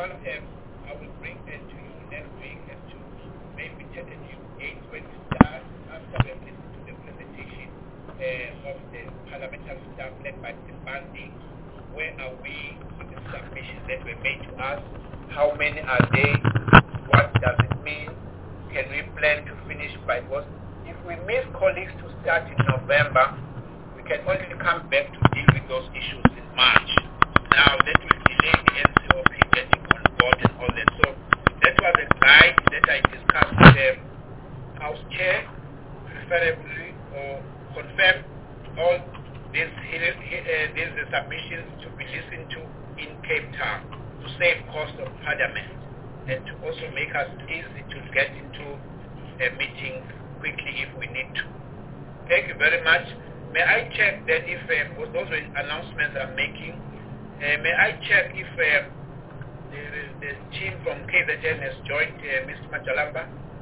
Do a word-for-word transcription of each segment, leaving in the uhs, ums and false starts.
one of them I will bring it to you next week as to maybe tentative dates when we start after we have listened to the presentation uh, of the parliamentary staff led by the Bandi. Where are we with the submissions that were made to us? How many are they? What does it mean? Can we plan to finish by what? If we miss colleagues to start in November, we can only come back to deal with those issues in March. Now that will delay the N C O P getting on board and all that. So that was a guide that I discussed with the House Chair, preferably or confirm all these, uh, these submissions to be listened to in Cape Town to save cost of parliament and to also make us easy to get into a meeting quickly if we need to. Thank you very much. May I check that if uh, those announcements I'm making, uh, may I check if uh, the, the team from K Z N has joined uh, Mister Machalamba?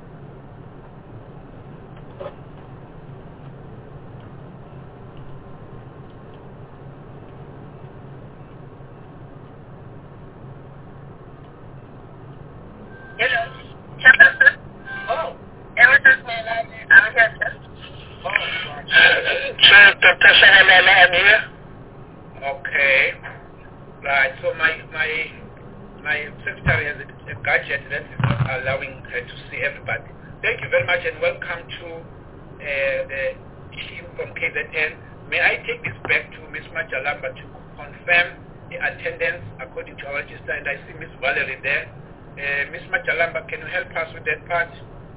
Hello, Chairperson. Oh, Emerson Mann, I'm here, sir. Oh, sir, Doctor Shannon, I'm here. Okay. Right. So my my my secretary has a, a gadget that is not allowing her to see everybody. Thank you very much and welcome to uh, the team from K Z N. May I take this back to Miz Machalamba to confirm the attendance according to our register, and I see Miz Valerie there. Uh, Miz Machalamba, can you help us with that part?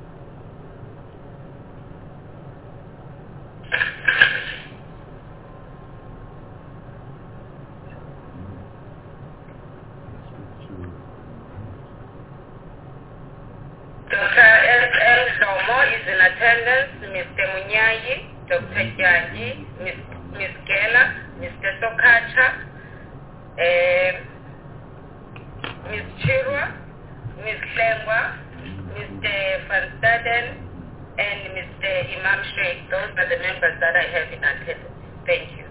Doctor S L Domo is in attendance, Mister Munyayi, Doctor Jaji, Miz Miz Kela, Mister Sokacha, uh, Miz Chirwa, Miz Lengwa, Mister Van Staden, and Mister Imam Sheikh. Those are the members that I have in attendance. Thank you.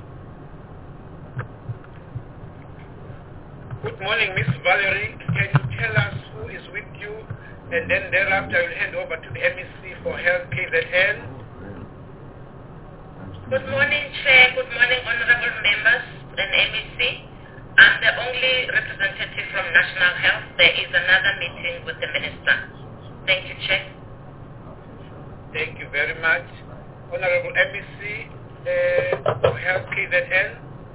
Good morning, Miz Valerie. Can you tell us who is with you? And then thereafter I will hand over to the M E C for Health K Z N. Good morning, Chair. Good morning, honorable members and M E C. I'm the only representative from National Health. There is another meeting with the Minister. Thank you, Chair. Thank you very much. Honorable M E C uh, for Health K Z N.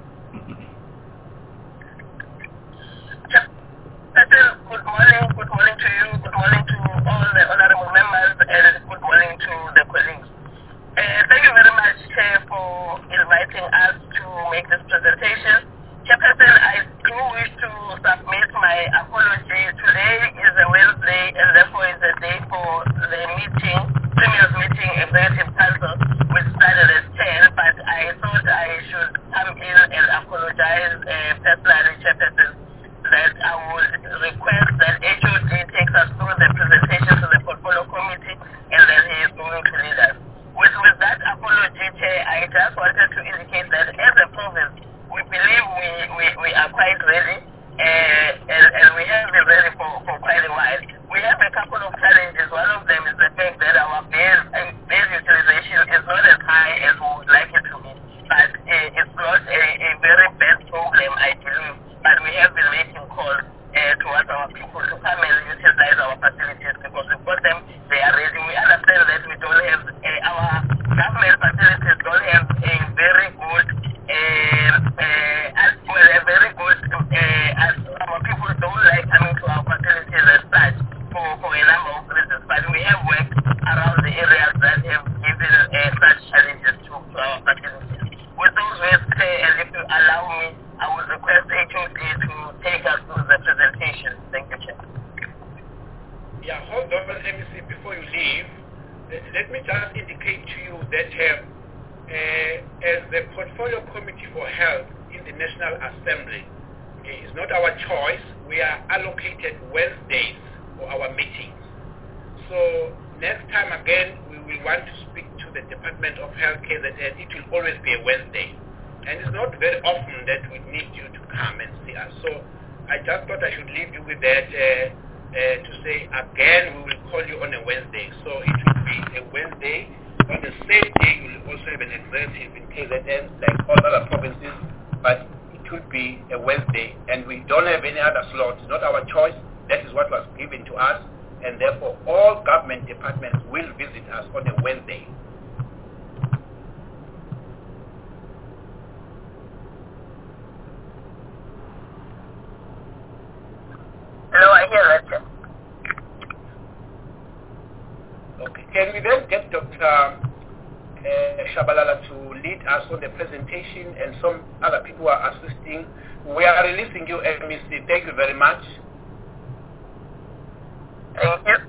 Good morning, good morning to you, good morning to all the honorable members, and good morning to the colleagues. Uh, thank you very much, Chair, for inviting us to make this presentation. Chairperson, I do wish to submit my apology. Today is a Wednesday, and therefore is a day for the meeting, Premier's meeting, Executive Council, which started at ten, but I thought I should come in and apologize uh, personally, Chairperson, that I would request that H O D takes us through the presentation to the portfolio committee, and then he is going to lead us. With, with that apology, Chair, I just wanted to indicate that as a province, we believe we, we, we are quite ready, uh, and, and we have been ready for, for quite a while. We have a couple of challenges. One of them is the fact that our base, uh, base utilization is not as high as we would like it to be, but uh, it's not a, a very bad problem, I believe. But we have been making calls uh, towards our people to come and utilize our facilities because we've got them, they are ready. We understand that we don't have, uh, our government facilities don't have a very good, uh, uh, well, a very good, uh, as our people don't like coming to our facilities as such for, for a number of reasons. But we have worked around the areas that have given uh, such challenges to, to our facilities. With those words, uh, and if you allow me, I would request H O D to take us through the presentation. Thank you, Chair. Yeah, hold on, M E C, before you leave. Let me just indicate to you that uh, uh, as the Portfolio Committee for Health in the National Assembly, okay, it's not our choice. We are allocated Wednesdays for our meetings. So next time again, we will want to speak to the Department of Health K Z N. It will always be a Wednesday. And it's not very often that we need you to come and see us. So I just thought I should leave you with that uh, uh, to say again we will call you on a Wednesday. So it will be a Wednesday. On the same day you will also have an executive in K Z N like all other provinces, but it will be a Wednesday and we don't have any other slot. It's not our choice. That is what was given to us, and therefore all government departments will visit us on a Wednesday. No, I hear that. Okay. Can we then get Doctor Uh, Shabalala to lead us on the presentation, and some other people are assisting. We are releasing you, M E C. Thank you very much. Thank you.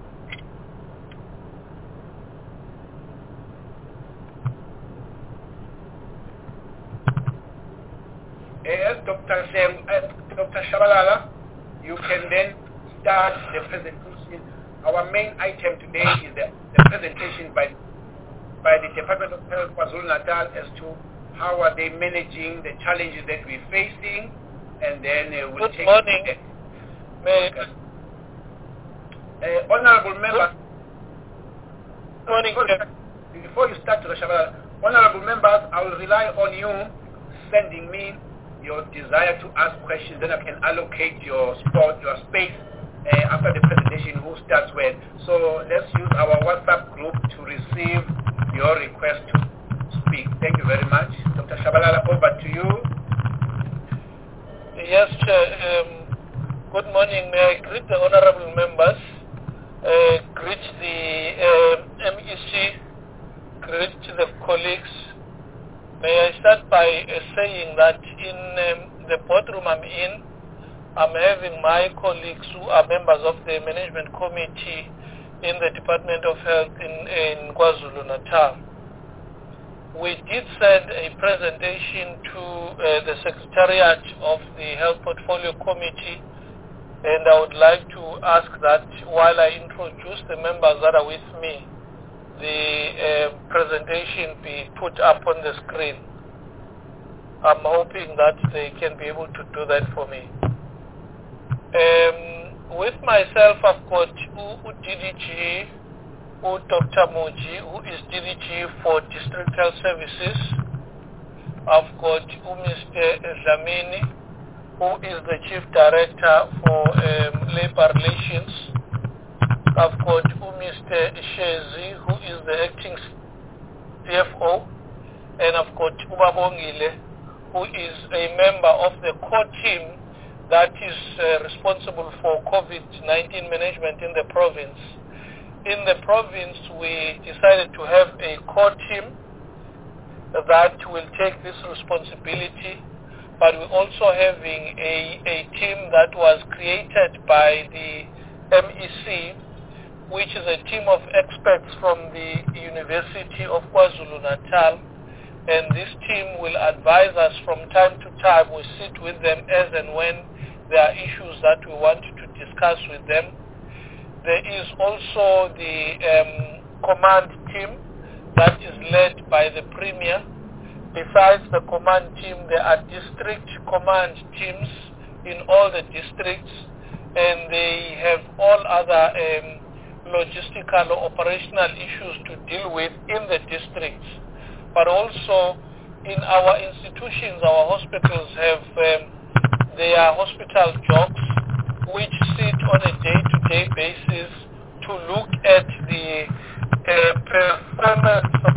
Yes, Doctor Shem, uh, Doctor Shabalala, you can then start the presentation. Our main item today is the, the presentation by by the Department of Health KwaZulu-Natal as to how are they managing the challenges that we're facing, and then uh, we'll Good take morning. it. May Okay. Uh, honorable members, Good morning. before, before you start, Doctor Shabalala, honorable members, I will rely on you sending me your desire to ask questions, then I can allocate your spot, your space uh, after the presentation, who starts when. So let's use our WhatsApp group to receive your request to speak. Thank you very much. Doctor Shabalala, over to you. Yes, Chair. Um, good morning. May I greet the honorable members, uh, greet the uh, M E C, greet the colleagues. May I start by uh, saying that in um, the boardroom I'm in, I'm having my colleagues who are members of the management committee in the Department of Health in, in KwaZulu-Natal. We did send a presentation to uh, the Secretariat of the Health Portfolio Committee, and I would like to ask that while I introduce the members that are with me, the uh, presentation be put up on the screen. I'm hoping that they can be able to do that for me. Um, with myself, I've got U D D G, U Doctor Moji, who is D D G for District Health Services. I've got U Mister Dlamini, who is the Chief Director for um, Labor Relations. I've got U Mister Shezi, who is the Acting C F O. And I've got Ubabongile, who is a member of the core team that is uh, responsible for COVID nineteen management in the province. In the province, we decided to have a core team that will take this responsibility, but we're also having a, a team that was created by the M E C, which is a team of experts from the University of KwaZulu-Natal, and this team will advise us from time to time. We sit with them as and when there are issues that we want to discuss with them. There is also the um, command team that is led by the Premier. Besides the command team, there are district command teams in all the districts, and they have all other um, logistical or operational issues to deal with in the districts. But also in our institutions, our hospitals have um, their hospital jobs, which sit on a day-to-day basis to look at the uh, performance of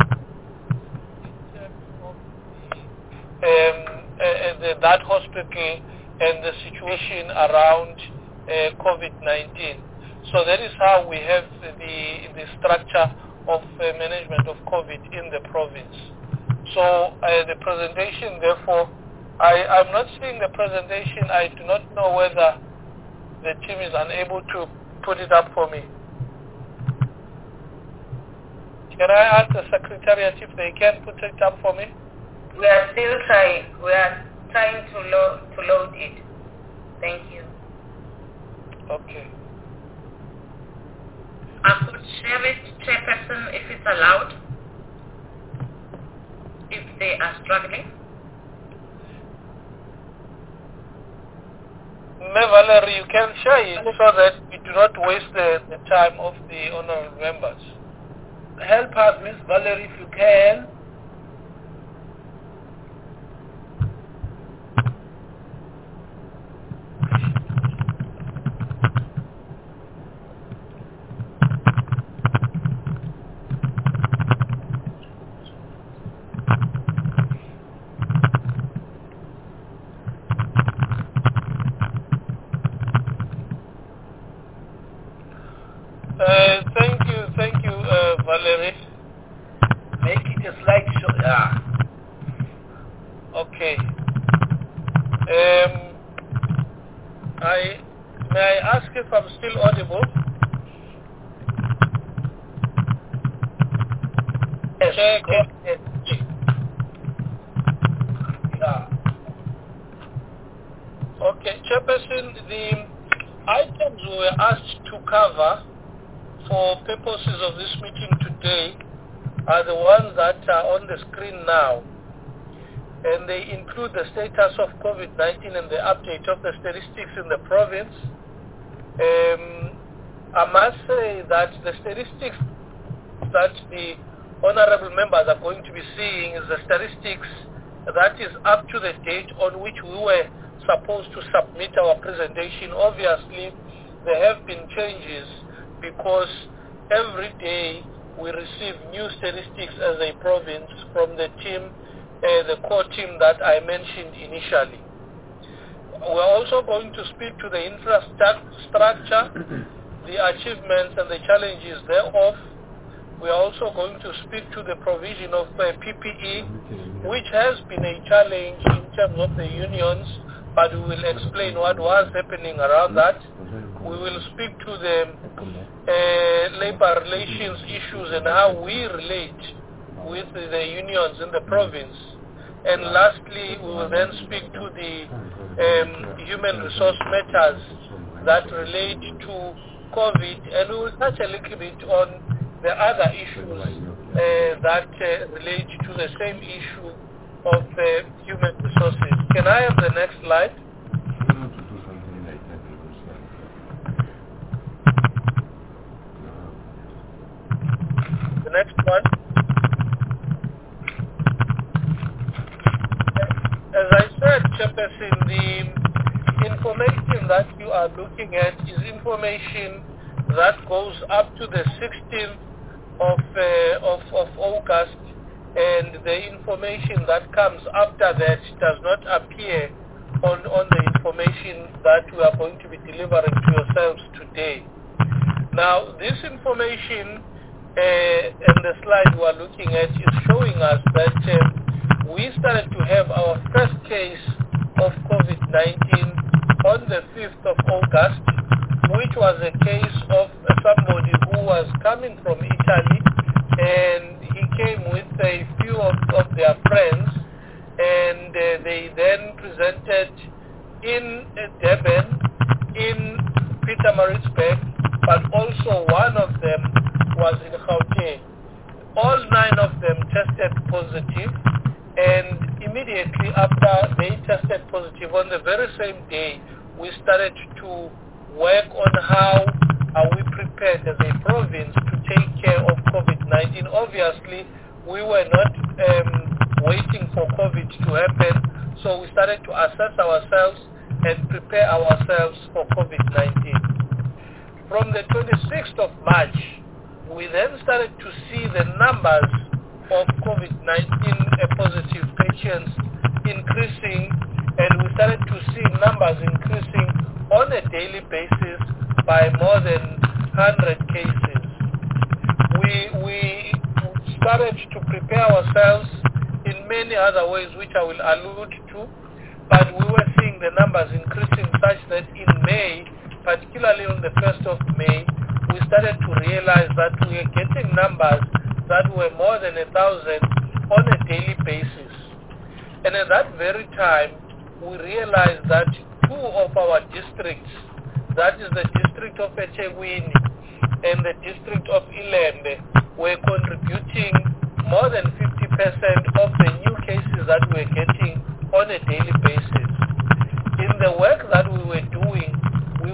um, uh, the, that hospital and the situation around uh, COVID nineteen. So that is how we have the, the structure of uh, management of COVID in the province. So uh, the presentation, therefore, I, I'm not seeing the presentation. I do not know whether the team is unable to put it up for me. Can I ask the Secretariat if they can put it up for me? We are still trying. We are trying to load to load it. Thank you. Okay. I could share it, Chairperson, if it's allowed, if they are struggling. Valerie, you can share it so that we do not waste the, the time of the honorable members. Help us, Miss Valerie, if you can. Uh, thank you, thank you, uh, Valerie. Make it a slideshow. Yeah. Okay. Um, I may I ask if I'm still audible? Yes. Check it. Yes. Yeah. Okay, Chairperson, the items we were asked to cover for purposes of this meeting today are the ones that are on the screen now, and they include the status of COVID nineteen and the update of the statistics in the province. Um, I must say that the statistics that the honorable members are going to be seeing is the statistics that is up to the date on which we were supposed to submit our presentation. Obviously, there have been changes because every day we receive new statistics as a province from the team, uh, the core team that I mentioned initially. We're also going to speak to the infrastructure, the achievements and the challenges thereof. We are also going to speak to the provision of uh, P P E, which has been a challenge in terms of the unions, but we will explain what was happening around that. We will speak to the uh, labor relations issues and how we relate with the unions in the province. And lastly, we will then speak to the um, human resource matters that relate to COVID, and we will touch a little bit on the other issues uh, that uh, relate to the same issue of uh, human resources. Can I have the next slide? The next one. As I said, Chairperson, the information that you are looking at is information that goes up to the sixteenth of, uh, of, of August, and the information that comes after that does not appear on, on the information that we are going to be delivering to yourselves today. Now, this information uh, and the slide we are looking at is showing us that uh, we started to have our first case of COVID nineteen on the fifth of August, which was a case of somebody who was coming from Italy, and he came with a few of, of their friends, and uh, they then presented in uh, Durban, in Pietermaritzburg, but also one of them was in Gauteng. All nine of them tested positive, and immediately after they tested positive, on the very same day, we started to work on how are we prepared as a province to take care of COVID nineteen. Obviously, we were not um, waiting for COVID to happen, so we started to assess ourselves and prepare ourselves for COVID nineteen. From the twenty-sixth of March, we then started to see the numbers of COVID nineteen positive patients increasing, and we started to see numbers increasing on a daily basis by more than one hundred cases. We, we started to prepare ourselves in many other ways, which I will allude to, but we were seeing the numbers increasing such that in May, particularly on the first of May, we started to realize that we were getting numbers that were more than a thousand on a daily basis. And at that very time, we realized that two of our districts, that is the district of eThekwini and the district of Ilembe, were contributing more than fifty percent of the new cases that we were getting on a daily basis. In the work that we were doing,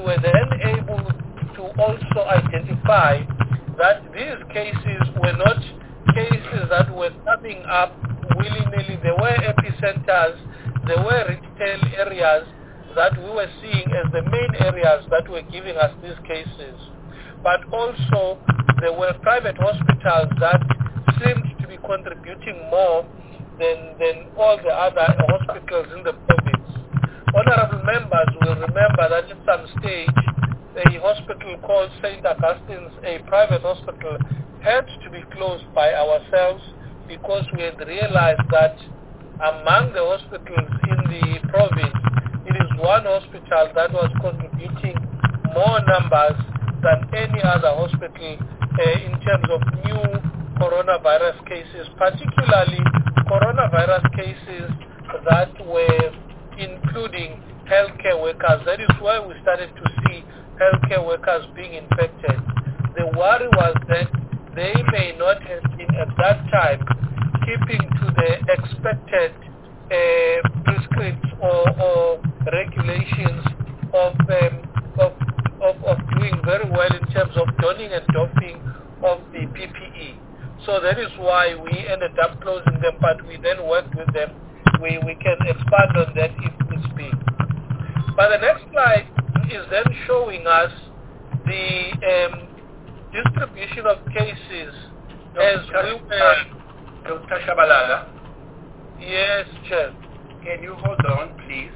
were then able to also identify that these cases were not cases that were coming up willy-nilly. There were epicenters, there were retail areas that we were seeing as the main areas that were giving us these cases. But also there were private hospitals that seemed to be contributing more than, than all the other hospitals in the province. Honorable members will remember that at some stage a hospital called Saint Augustine's, a private hospital, had to be closed by ourselves because we had realized that among the hospitals in the province, it is one hospital that was contributing more numbers than any other hospital uh, in terms of new coronavirus cases, particularly coronavirus cases that were including healthcare workers. That is why we started to see healthcare workers being infected. The worry was that they may not have been at that time keeping to the expected uh, prescripts or, or regulations of, um, of, of, of doing very well in terms of donning and doffing of the P P E. So that is why we ended up closing them, but we then worked with them. We, we can expand on that if it's big. But the next slide is then showing us the um, distribution of cases as we were... Doctor Shabalala? Yes, Chair. Can you hold on, please?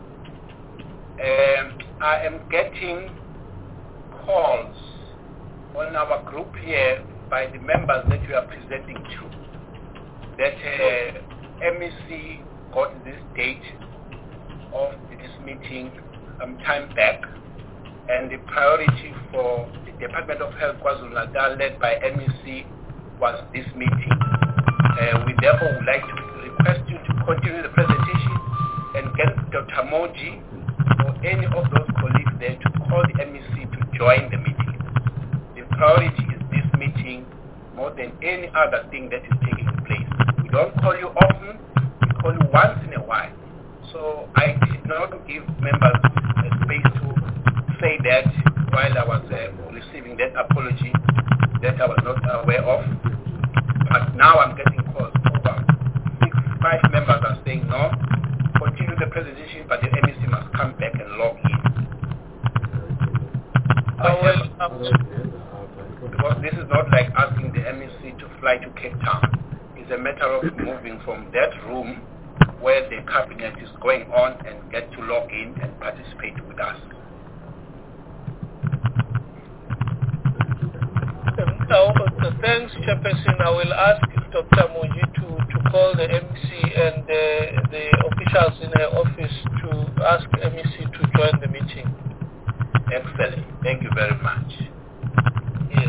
Um, I am getting calls on our group here by the members that you are presenting to, that uh, M E C got this date of this meeting some time back, and the priority for the Department of Health KwaZulu-Natal led by M E C was this meeting. Uh, we therefore would like to request you to continue the presentation and get Doctor Moji or any of those colleagues there to call the M E C to join the meeting. The priority is this meeting more than any other thing that is taking place. We don't call you often, we call you once in a while. So I did not give members a space to say that while I was uh, receiving that apology that I was not aware of. But now I'm getting calls over six, five members are saying no, continue the presentation, but the M E C must come back and log in. Uh, well, um, because this is not like asking the M E C to fly to Cape Town. It's a matter of moving from that room where the cabinet is going on and get to log in and participate with us. Um, now, uh, thanks, Chairperson. I will ask Doctor Moji to, to call the M E C and uh, the officials in her office to ask M E C to join the meeting. Excellent. Thank you very much. Yes.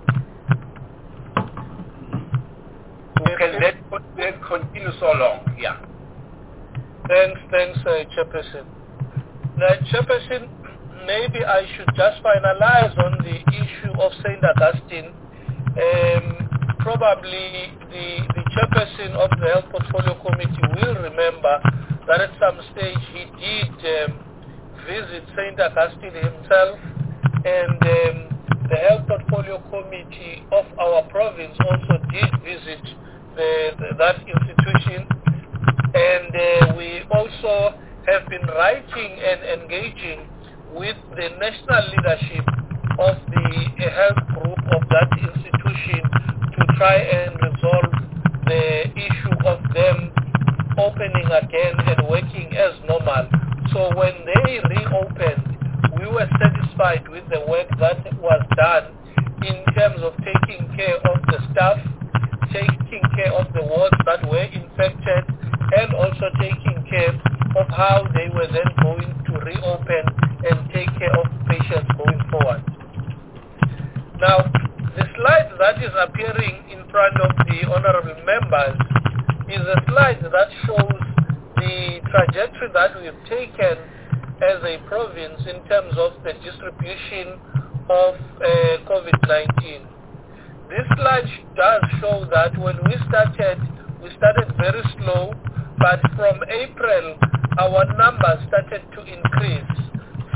Okay, let's, let's continue so long. Yeah. Thanks, thanks, uh, Chairperson. Now, Chairperson, maybe I should just finalize on the issue of Saint Augustine. Um, probably the, the Chairperson of the Health Portfolio Committee will remember that at some stage he did um, visit Saint Augustine himself, and um, the Health Portfolio Committee of our province also did visit the, the, that institution. And uh, we also have been writing and engaging with the national leadership of the uh, health group of that institution to try and resolve the issue of them opening again and working as normal. So when they reopened, we were satisfied with the work that was done in terms of taking care of the staff, taking care of the wards that were infected, and also taking care of how they were then going to reopen and take care of patients going forward. Now, the slide that is appearing in front of the honorable members is a slide that shows the trajectory that we've taken as a province in terms of the distribution of uh, COVID nineteen. This slide does show that when we started, we started very slow, but from April, our numbers started to increase, such that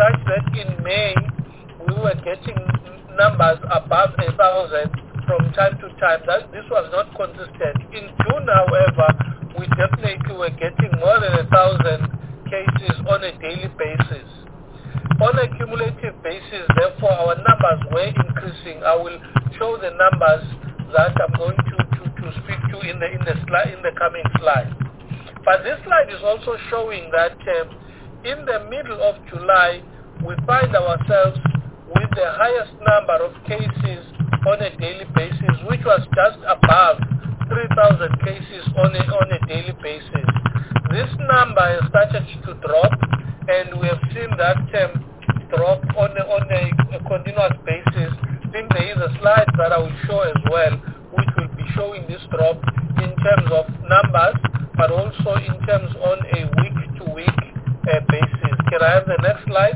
in May, we were getting numbers above a thousand from time to time. That this was not consistent. In June, however, we definitely were getting more than a thousand cases on a daily basis. On a cumulative basis, therefore, our numbers were increasing. I will show the numbers that I'm going to, to, to speak to in the in the slide in the coming slide. But this slide is also showing that um, in the middle of July, we find ourselves with the highest number of cases on a daily basis, which was just above three thousand cases on a, on a daily basis. This number has started to drop, and we have seen that um, drop on a, on a, a continuous basis. I think there is a slide that I will show as well, which will be showing this drop in terms of numbers, but also in terms on a week-to-week uh, basis. Can I have the next slide?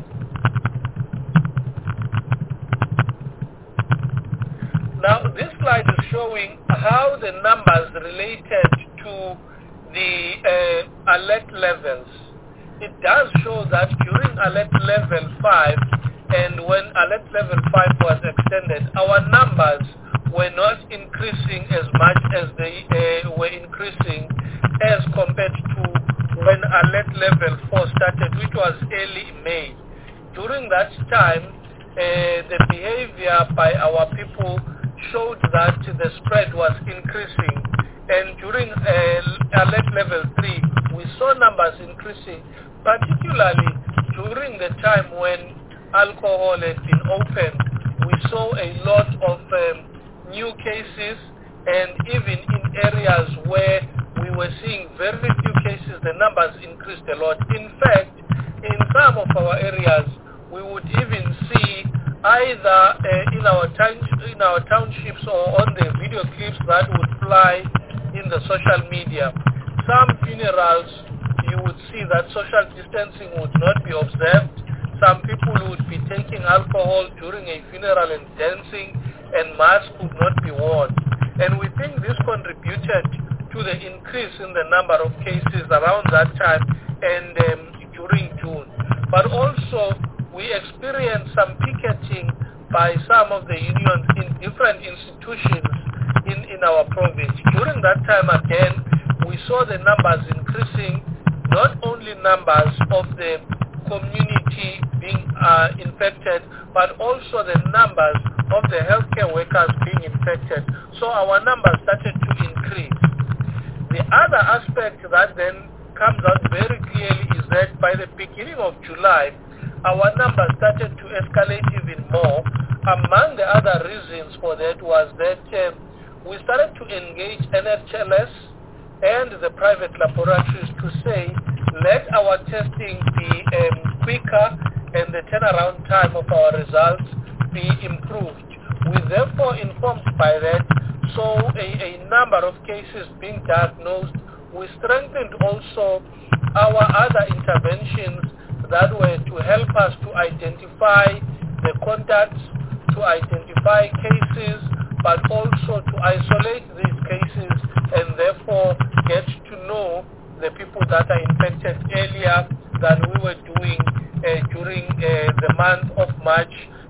Now, this slide is showing how the numbers related to the uh, alert levels. It does show that during alert level five, and when alert level five was extended, our numbers were not increasing as much as they uh, were increasing as compared to when alert level four started, which was early May. During that time, uh, the behavior by our people showed that the spread was increasing, and during uh, alert level three, we saw numbers increasing, particularly during the time when alcohol had been opened. We saw a lot of um, new cases, and even in areas where we were seeing very few cases, the numbers increased a lot. In fact, in some of our areas, we would even see either uh, in our town, in our townships or on the video clips that would fly in the social media. Some funerals, you would see that social distancing would not be observed. Some people would be taking alcohol during a funeral and dancing, and masks would not be worn. And we think this contributed to the increase in the number of cases around that time and um, during June. But also, we experienced some picketing by some of the unions in different institutions in, in our province. During that time again, we saw the numbers increasing, not only numbers of the community being uh, infected, but also the numbers of the healthcare workers being infected. So our numbers started to increase. The other aspect that then comes out very clearly is that by the beginning of July, our numbers started to escalate even more. Among the other reasons for that was that uh, we started to engage N H L S and the private laboratories to say, let our testing be um, quicker and the turnaround time of our results be improved. We therefore informed by that, so a, a number of cases being diagnosed. We strengthened also our other interventions that were to help us to identify the contacts, to identify cases, but also to isolate these cases and therefore get to know the people that are infected earlier than we were doing uh, during uh, the month of March,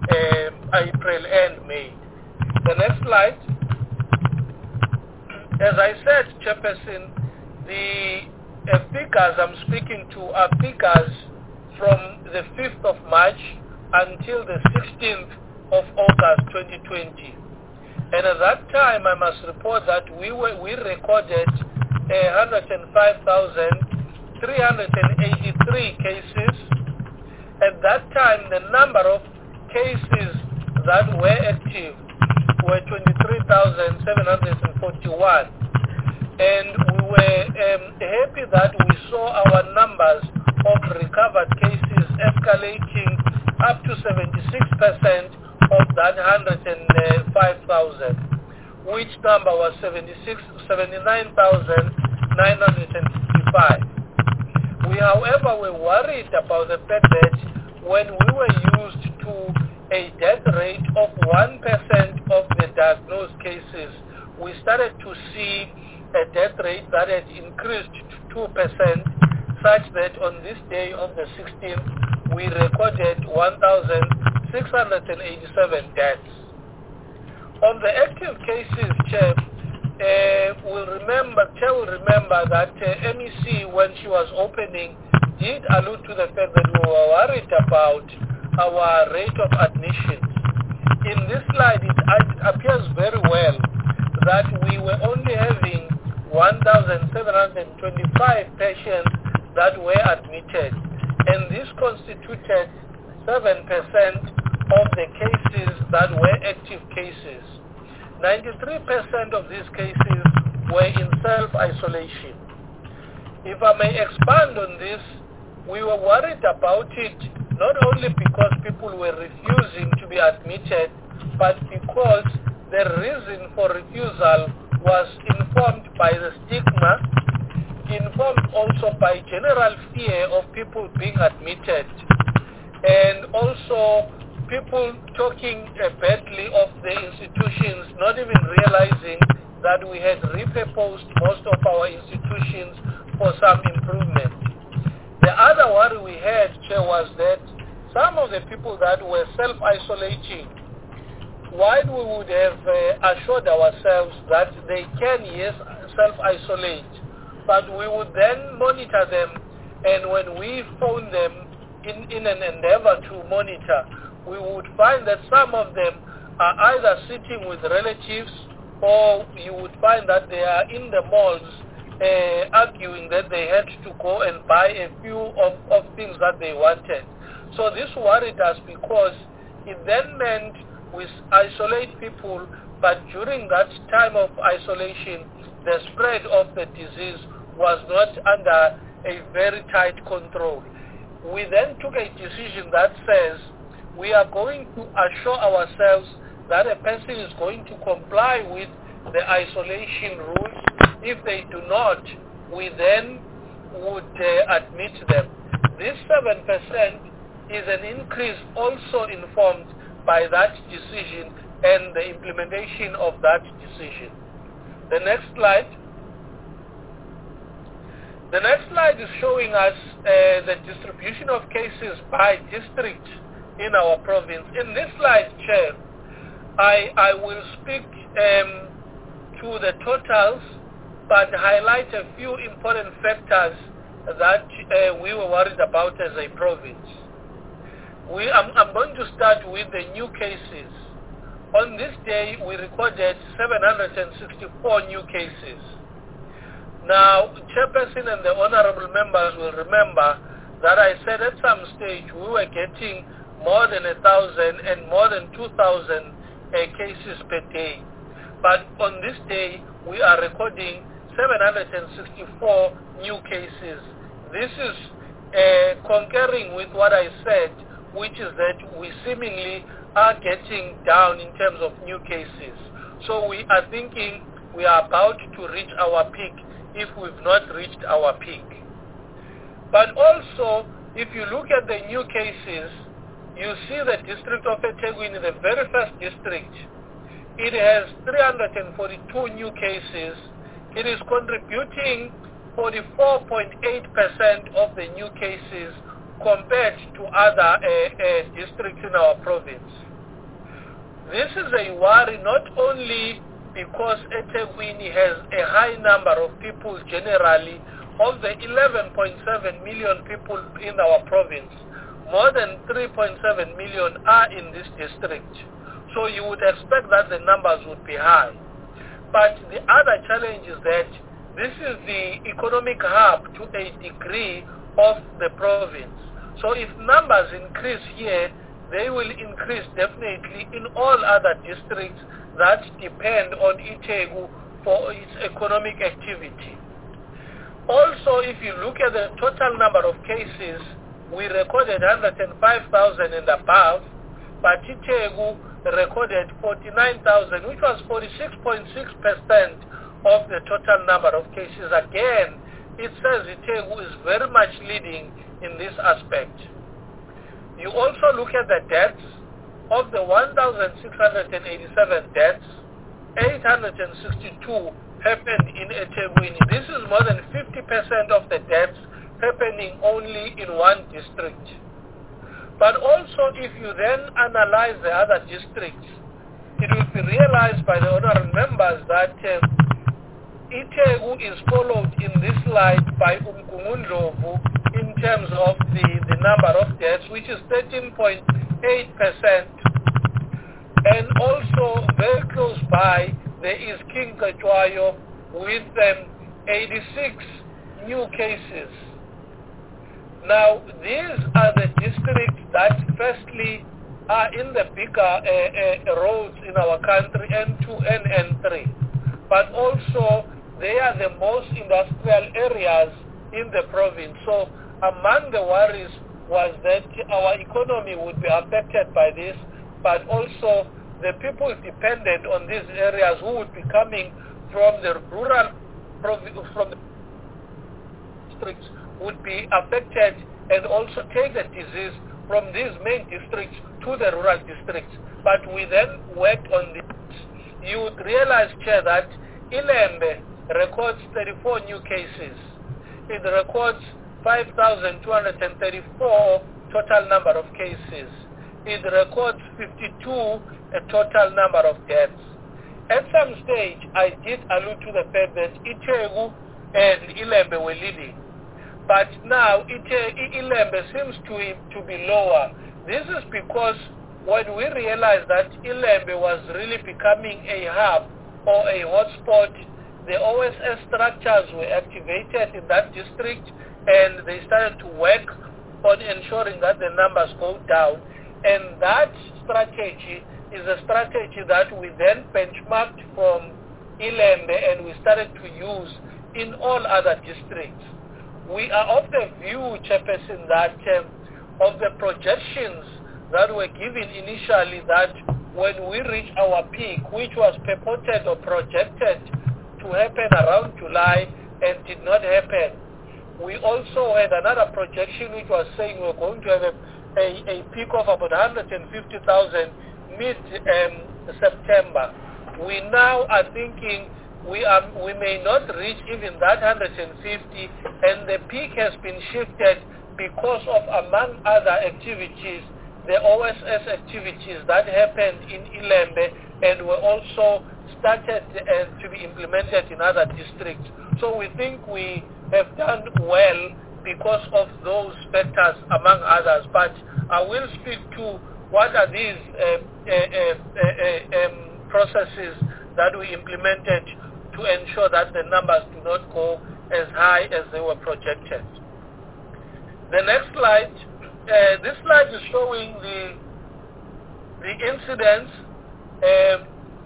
uh, April and May. The next slide. As I said, Chairperson, the uh, figures I'm speaking to are figures from the fifth of March until the sixteenth of August twenty twenty. And at that time, I must report that we were, we recorded one hundred five thousand three hundred eighty-three cases. At that time, the number of cases that were active were twenty-three thousand seven hundred forty-one. And we were um, happy that we saw our numbers of recovered cases escalating up to seventy-six percent of that one hundred five thousand, which number was seventy-nine thousand nine hundred fifty-five. We, however, were worried about the fact that when we were used to a death rate of one percent of the diagnosed cases, we started to see a death rate that had increased to two percent, such that on this day of the sixteenth, we recorded one thousand six hundred eighty-seven deaths. On the active cases, Chair, uh, will remember, Chair will remember that uh, M E C, when she was opening, did allude to the fact that we were worried about our rate of admissions. In this slide, it, it appears very well that we were only having one thousand seven hundred twenty-five patients that were admitted, and this constituted seven percent of the cases that were active cases. ninety-three percent of these cases were in self-isolation. If I may expand on this, we were worried about it not only because people were refusing to be admitted, but because the reason for refusal was informed by the stigma, informed also by general fear of people being admitted, and also people talking uh, badly of the institutions, not even realizing that we had repurposed most of our institutions for some improvement. The other worry we had, Chair, was that some of the people that were self-isolating, while we would have uh, assured ourselves that they can, yes, self-isolate, but we would then monitor them, and when we phone them in, in an endeavor to monitor, we would find that some of them are either sitting with relatives, or you would find that they are in the malls uh, arguing that they had to go and buy a few of, of things that they wanted. So this worried us because it then meant we isolate people, but during that time of isolation, the spread of the disease was not under a very tight control. We then took a decision that says we are going to assure ourselves that a person is going to comply with the isolation rules. If they do not, we then would uh, admit them. This seven percent is an increase also informed by that decision and the implementation of that decision. The next slide. The next slide is showing us uh, the distribution of cases by district in our province. In this slide, Chair, I, I will speak um, to the totals, but highlight a few important factors that uh, we were worried about as a province. We, I'm, I'm going to start with the new cases. On this day, we recorded seven hundred sixty-four new cases. Now, Chairperson and the honorable members will remember that I said at some stage we were getting more than a thousand and more than two thousand uh, cases per day. But on this day, we are recording seven hundred sixty-four new cases. This is uh, concurring with what I said, which is that we seemingly are getting down in terms of new cases. So we are thinking we are about to reach our peak if we've not reached our peak. But also, if you look at the new cases, you see the district of eThekwini, the very first district, it has three hundred forty-two new cases. It is contributing forty-four point eight percent of the new cases compared to other uh, uh, districts in our province. This is a worry not only because eThekwini has a high number of people generally. Of the eleven point seven million people in our province, more than three point seven million are in this district. So you would expect that the numbers would be high. But the other challenge is that this is the economic hub to a degree of the province. So if numbers increase here, they will increase definitely in all other districts that depend on eThekwini for its economic activity. Also, if you look at the total number of cases, we recorded one hundred five thousand and above, but eThekwini recorded forty-nine thousand, which was forty-six point six percent of the total number of cases. Again, it says eThekwini is very much leading in this aspect. You also look at the deaths. Of the one thousand six hundred eighty-seven deaths, eight hundred sixty-two happened in eThekwini. This is more than fifty percent of the deaths happening only in one district. But also, if you then analyze the other districts, it will be realized by the honorable members that uh, iTheku is followed in this slide by Umgungundlovu in terms of the, the number of deaths, which is thirteen point eight percent. And also, very close by, there is King Cetshwayo with um, eighty-six new cases. Now, these are the districts that firstly are in the bigger uh, uh, roads in our country, N two and N three. But also, they are the most industrial areas in the province. So, among the worries was that our economy would be affected by this, but also the people dependent on these areas who would be coming from the rural province, from the districts, would be affected and also take the disease from these main districts to the rural districts. But we then worked on this. You would realize, Chair, that Ilembe records thirty-four new cases. It records five thousand two hundred thirty-four total number of cases. It records fifty-two a total number of deaths. At some stage, I did allude to the fact that iTheku and Ilembe were leading. But now Ilembe seems to, to be lower. This is because when we realized that Ilembe was really becoming a hub or a hotspot, the O S S structures were activated in that district and they started to work on ensuring that the numbers go down. And that strategy is a strategy that we then benchmarked from Ilembe and we started to use in all other districts. We are of the view, Chairperson, that um, of the projections that were given initially, that when we reach our peak, which was purported or projected to happen around July and did not happen, we also had another projection which was saying we're going to have a, a, a peak of about one hundred fifty thousand mid-September. Um, we now are thinking We, are, we may not reach even that one hundred fifty, and the peak has been shifted because of, among other activities, the O S S activities that happened in Ilembe and were also started uh, to be implemented in other districts. So we think we have done well because of those factors, among others. But I will speak to what are these uh, uh, uh, uh, um, processes that we implemented to ensure that the numbers do not go as high as they were projected. The next slide, uh, this slide is showing the the incidence, um,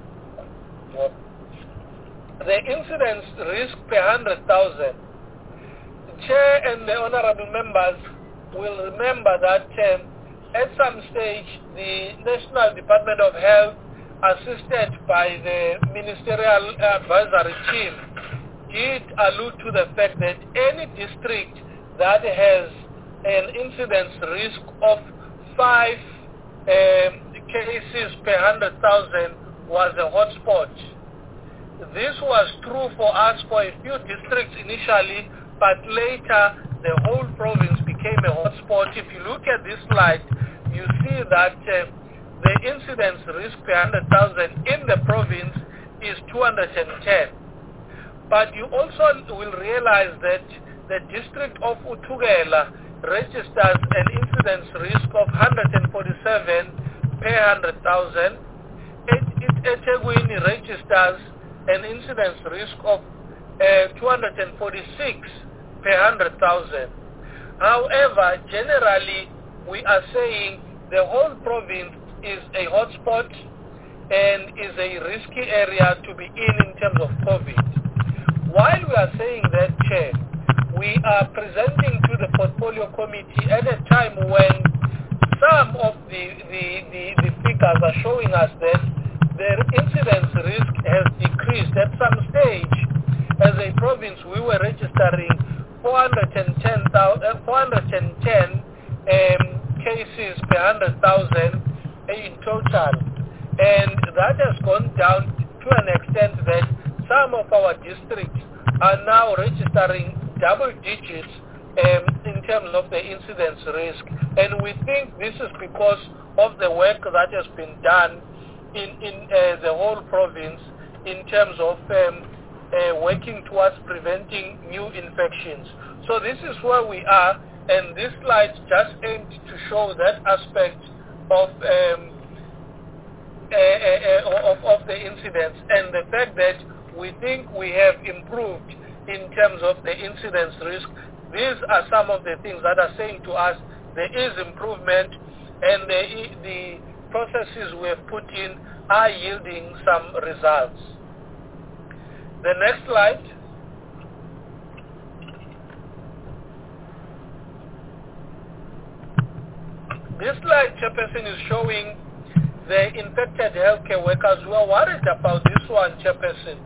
the incidence risk per one hundred thousand. The Chair and the honorable members will remember that um, at some stage the National Department of Health, assisted by the ministerial advisory team, did allude to the fact that any district that has an incidence risk of five um, cases per one hundred thousand was a hotspot. This was true for us for a few districts initially, but later the whole province became a hotspot. If you look at this slide, you see that uh, the incidence risk per one hundred thousand in the province is two hundred ten. But you also will realize that the district of Uthugela registers an incidence risk of one hundred forty-seven per one hundred thousand. eThekwini registers an incidence risk of uh, two hundred forty-six per one hundred thousand. However, generally, we are saying the whole province is a hotspot and is a risky area to be in in terms of COVID. While we are saying that, Chair, we are presenting to the portfolio committee at a time when some of the, the, the, the figures are showing us that the incidence risk has decreased. At some stage, as a province, we were registering four hundred ten um, cases per one hundred thousand in total, and that has gone down to an extent that some of our districts are now registering double digits um, in terms of the incidence risk. And we think this is because of the work that has been done in, in uh, the whole province in terms of um, uh, working towards preventing new infections. So this is where we are, and this slide just aimed to show that aspect of um, uh, uh, uh, of, of the incidents, and the fact that we think we have improved in terms of the incidence risk. These are some of the things that are saying to us there is improvement, and the, the processes we have put in are yielding some results. The next slide. This slide, Chairperson, is showing the infected healthcare workers. We are worried about this one, Chairperson.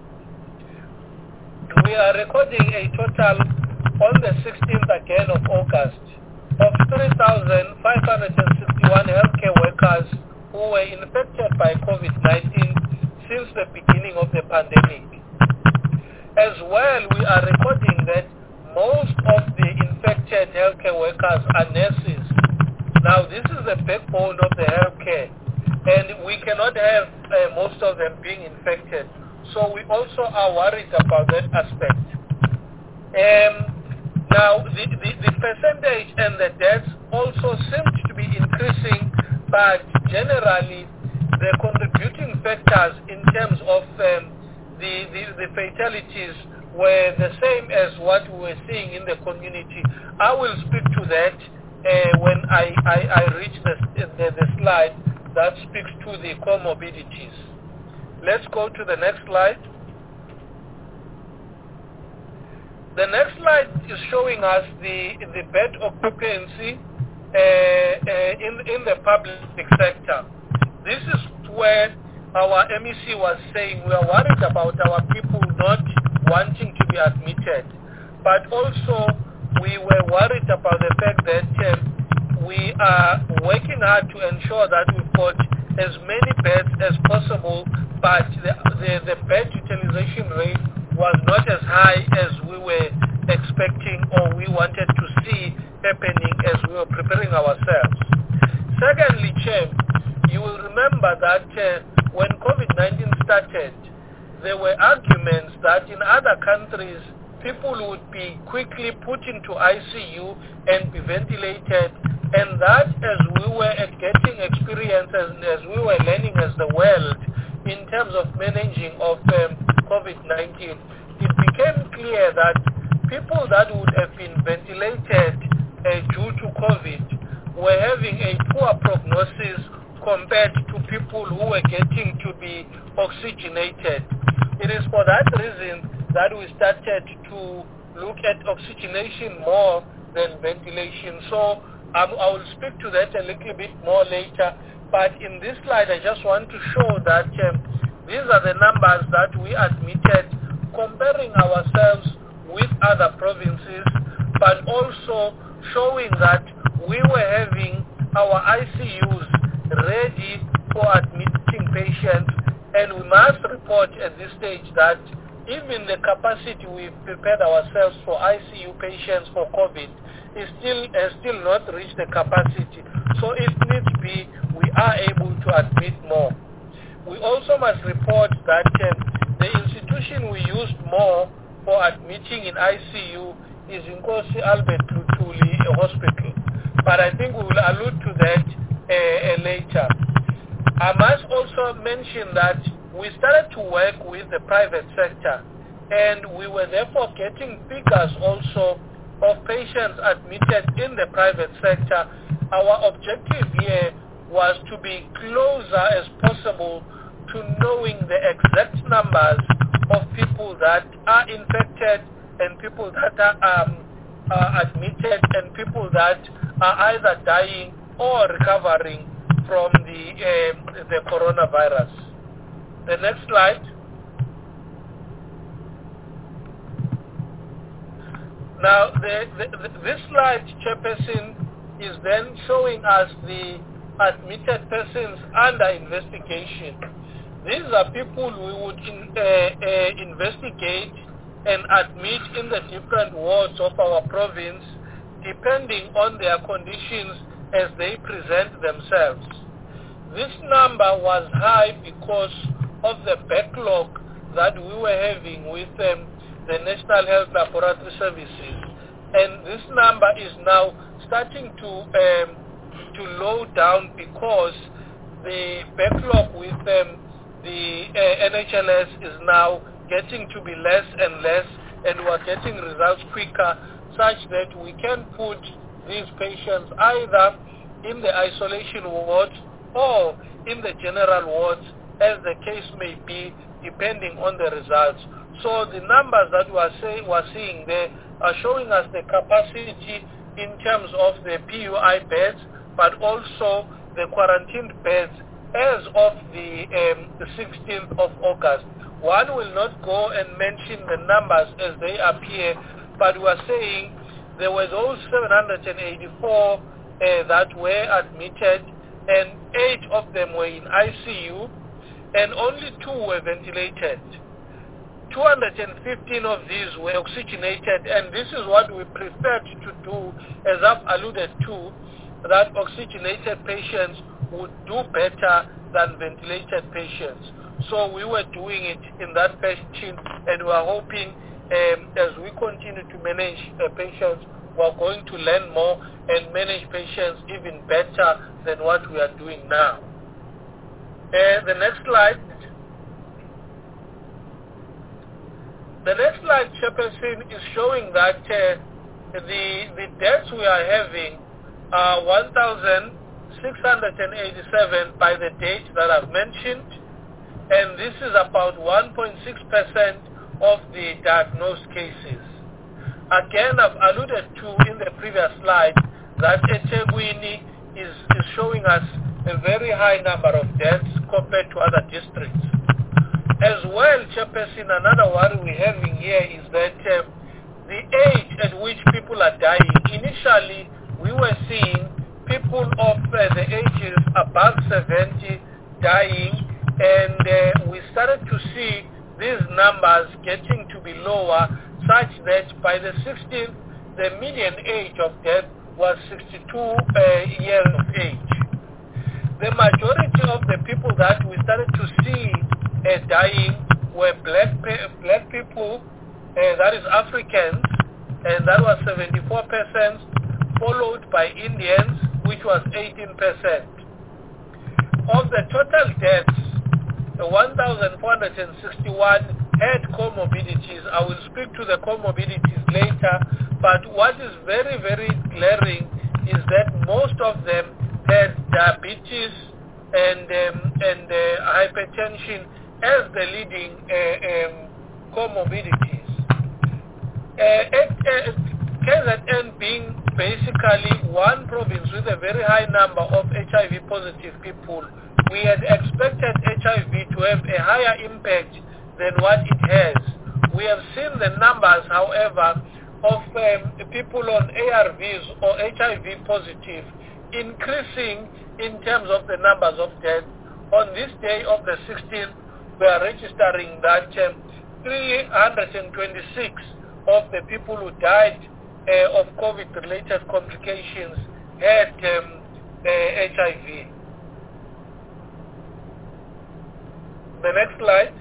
We are recording a total on the sixteenth again of August of three thousand five hundred sixty-one healthcare workers who were infected by COVID nineteen since the beginning of the pandemic. As well, we are recording that most of the infected healthcare workers are nurses. Now, this is the backbone of the healthcare, and we cannot have uh, most of them being infected. So we also are worried about that aspect. Um, now, the, the, the percentage and the deaths also seem to be increasing, but generally the contributing factors in terms of um, the, the, the fatalities were the same as what we were seeing in the community. I will speak to that uh, when I, I, I reach the, the, the slide that speaks to the comorbidities. Let's go to the next slide. The next slide is showing us the, the bed occupancy uh, uh, in, in the public sector. This is where our M E C was saying we are worried about our people not wanting to be admitted. But also we were worried about the fact that uh, we are working hard to ensure that we've got as many beds as possible, but the, the, the bed utilization rate was not as high as we were expecting or we wanted to see happening as we were preparing ourselves. Secondly, Chair, you will remember that uh, when COVID nineteen started, there were arguments that in other countries, people would be quickly put into I C U and be ventilated, and that as we were getting experience and as we were learning as the world in terms of managing of um, COVID nineteen, it became clear that people that would have been ventilated uh, due to COVID were having a poor prognosis compared to people who were getting to be oxygenated. It is for that reason that we started to look at oxygenation more than ventilation. So um, I will speak to that a little bit more later. But in this slide, I just want to show that um, these are the numbers that we admitted, comparing ourselves with other provinces, but also showing that we were having our I C Us ready for admitting patients, and we must report at this stage that even the capacity we've prepared ourselves for I C U patients for COVID is still has still not reached the capacity. So if needs be, we are able to admit more. We also must report that uh, the institution we used more for admitting in I C U is Nkosi Albert Luthuli Hospital. But I think we will allude to that uh, uh, later. I must also mention that we started to work with the private sector, and we were therefore getting figures also of patients admitted in the private sector. Our objective here was to be closer as possible to knowing the exact numbers of people that are infected and people that are um, uh, admitted and people that are either dying or recovering from the uh, the coronavirus. The next slide. Now, the, the, the, this slide, Chairperson, is then showing us the admitted persons under investigation. These are people we would in, uh, uh, investigate and admit in the different wards of our province, depending on their conditions as they present themselves. This number was high because of the backlog that we were having with um, the National Health Laboratory Services, and this number is now starting to um, to low down because the backlog with um, the uh, N H L S is now getting to be less and less, and we are getting results quicker, such that we can put these patients either in the isolation ward or in the general wards, as the case may be, depending on the results. So the numbers that we are, say, we are seeing there are showing us the capacity in terms of the P U I beds, but also the quarantined beds as of the, um, the sixteenth of August. One will not go and mention the numbers as they appear, but we are saying there were those seven hundred eighty-four uh, that were admitted, and eight of them were in I C U, and only two were ventilated. two hundred fifteen of these were oxygenated, and this is what we preferred to do, as I've alluded to, that oxygenated patients would do better than ventilated patients. So we were doing it in that fashion, and we are hoping um, as we continue to manage uh, patients, we are going to learn more and manage patients even better than what we are doing now. Uh, the next slide. The next slide, Chairperson, is showing that uh, the, the deaths we are having are one thousand six hundred eighty-seven by the date that I've mentioned, and this is about one point six percent of the diagnosed cases. Again, I've alluded to in the previous slide that eThekwini is, is showing us a very high number of deaths compared to other districts. As well, Chairperson, another worry we're having here is that uh, the age at which people are dying. Initially, we were seeing people of uh, the ages above seventy dying, and uh, we started to see these numbers getting to be lower, such that by the sixteenth, the median age of death was sixty-two uh, years of age. The majority of the people that we started to see uh, dying were black black people, uh, that is Africans, and that was seventy-four percent, followed by Indians, which was eighteen percent. Of the total deaths, one thousand four hundred sixty-one had comorbidities. I will speak to the comorbidities later, but what is very, very glaring is that most of them had diabetes and, um, and uh, hypertension as the leading uh, um, comorbidities. Uh, K Z N being basically one province with a very high number of H I V positive people, we had expected H I V to have a higher impact than what it has. We have seen the numbers, however, of um, people on A R Vs or H I V positive increasing in terms of the numbers of deaths. On this day of the sixteenth, we are registering that um, three hundred twenty-six of the people who died uh, of COVID-related complications had um, uh, H I V. The next slide.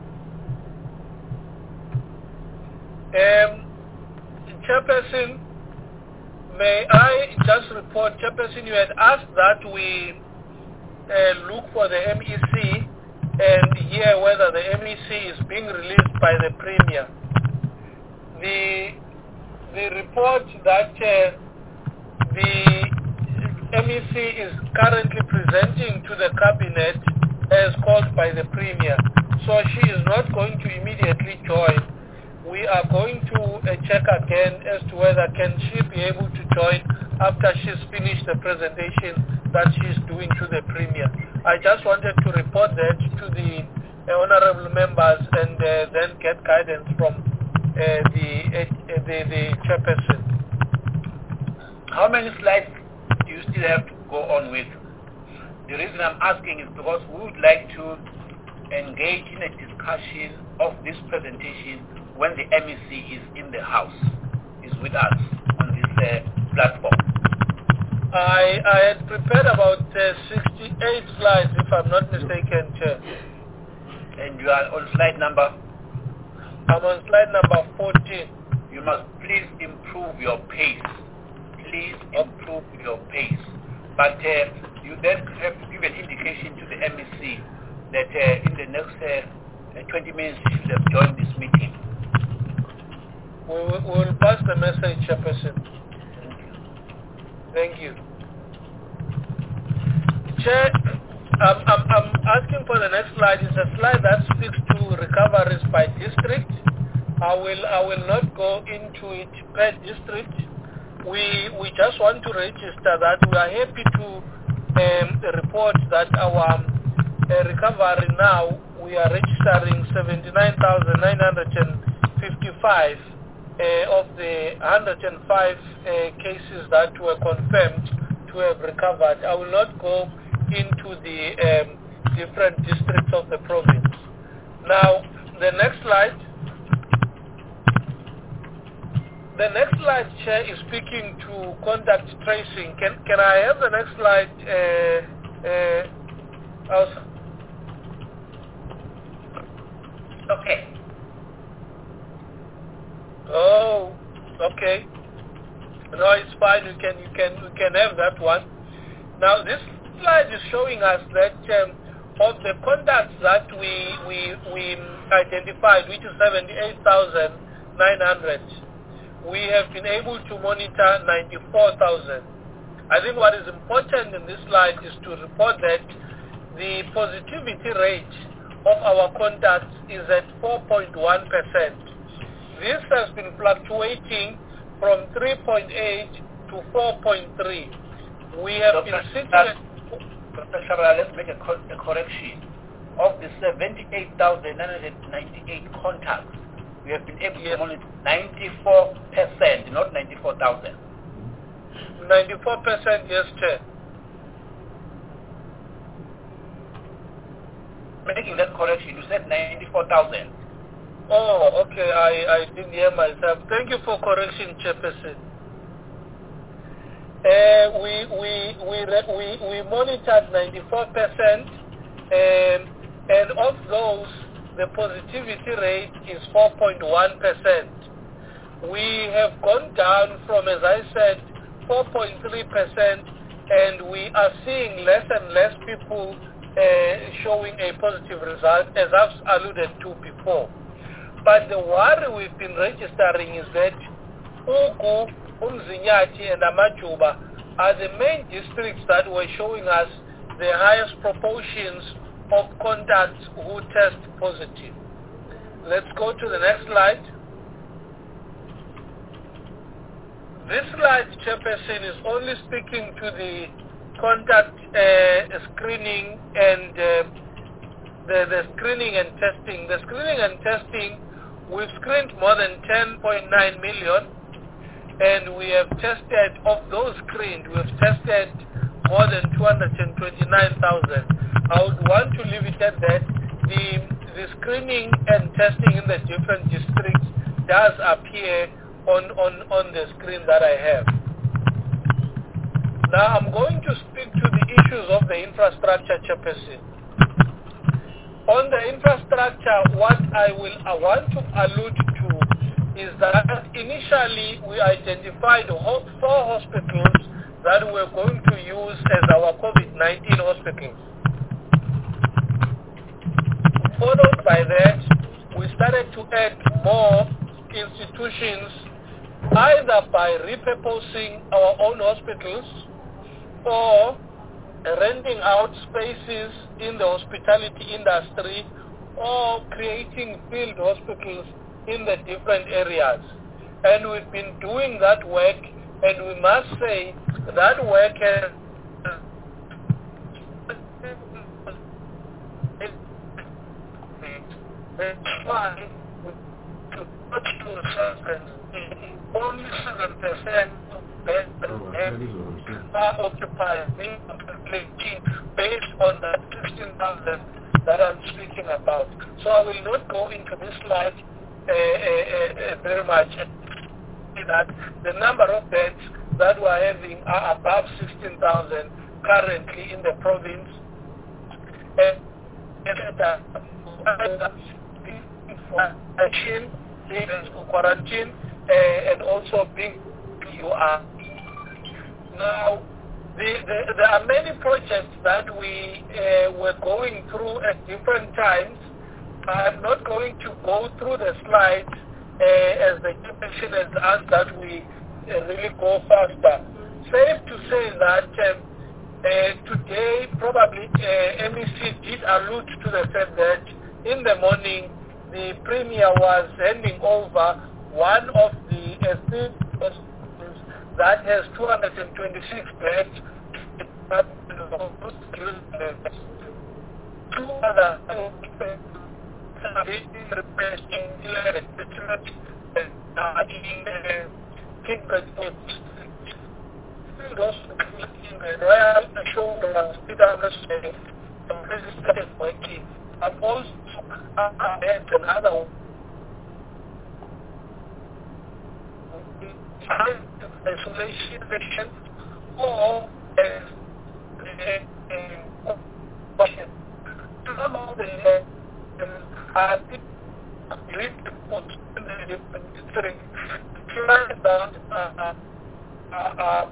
Um, Chairperson, may I just report, Chairperson, you had asked that we uh, look for the M E C and hear whether the M E C is being released by the Premier. The, the report that uh, the M E C is currently presenting to the Cabinet as called by the Premier, so she is not going to immediately join. We are going to uh, check again as to whether can she be able to join after she's finished the presentation that she's doing to the Premier. I just wanted to report that to the uh, honorable members and uh, then get guidance from uh, the, uh, the the chairperson. How many slides do you still have to go on with? The reason I'm asking is because we would like to engage in a discussion of this presentation when the M E C is in the house, is with us on this uh, platform. I I had prepared about uh, sixty-eight slides, if I'm not mistaken, Chair. And you are on slide number? I'm on slide number fourteen. You must please improve your pace. Please improve your pace. But uh, you then have to give an indication to the M E C that uh, in the next uh, twenty minutes you should have joined this meeting. We will, we will pass the message, Chairperson. Thank you. Chair, I'm, I'm, I'm asking for the next slide. It's a slide that speaks to recoveries by district. I will I will not go into it per district. We we just want to register that we are happy to um, report that our um, uh, recovery now, we are registering seventy-nine thousand nine hundred fifty-five uh, of the one hundred five uh, cases that were confirmed to have recovered. I will not go into the um, different districts of the province. Now, the next slide. The next slide, Chair, is speaking to contact tracing. Can can I have the next slide? Uh, uh, also? Okay. Oh, okay. No, it's fine. You can you can you can have that one. Now, this slide is showing us that um, of the contacts that we we we identified, which is seventy-eight thousand nine hundred. We have been able to monitor ninety-four thousand. I think what is important in this slide is to report that the positivity rate of our contacts is at four point one percent. This has been fluctuating from three point eight to four point three. We have Doctor been sitting Shabra, at... Doctor Shabra, let's make a, co- a correction. Of the seventy-eight thousand nine hundred ninety-eight contacts, we have been able yes. to monitor ninety-four percent, not ninety-four thousand. ninety-four percent, yes, Chair. Making that correction, you said ninety-four thousand. Oh, okay, I, I didn't hear myself. Thank you for correction, Chairperson. Uh, we, we, we, we, we monitored ninety-four percent, um, and of those, the positivity rate is four point one percent. We have gone down from, as I said, four point three percent, and we are seeing less and less people uh, showing a positive result, as I've alluded to before. But the worry we've been registering is that Ugu, Umzinyati, and Amajuba are the main districts that were showing us the highest proportions of contacts who test positive. Let's go to the next slide. This slide, Chairperson, is only speaking to the contact uh, screening and uh, the, the screening and testing. The screening and testing, we've screened more than ten point nine million, and we have tested, of those screened, we've tested more than two hundred twenty-nine thousand. I would want to leave it at that. The, the screening and testing in the different districts does appear on, on, on the screen that I have. Now I'm going to speak to the issues of the infrastructure, Chairperson. On the infrastructure, what I will I want to allude to is that initially we identified four hospitals that we're going to use as our COVID nineteen hospitals. Followed by that, we started to add more institutions, either by repurposing our own hospitals or renting out spaces in the hospitality industry or creating field hospitals in the different areas. And we've been doing that work, and we must say that work has only seven percent are occupied, based on that fifteen thousand that I'm speaking about. So I will not go into this slide uh, uh, uh, very much. That the number of beds that we're having are above sixteen thousand currently in the province. And, and uh, quarantine, quarantine uh, and also being P U R. Now, the, the, there are many projects that we uh, were going through at different times. I'm not going to go through the slides uh, as the commission has asked that we uh, really go faster. Safe to say that um, uh, today probably uh, M E C did allude to the fact that in the morning the Premier was handing over one of the uh, that has two hundred twenty-six beds, two other I've also had another isolation patient or some of the are great reports in the different try that uh uh uh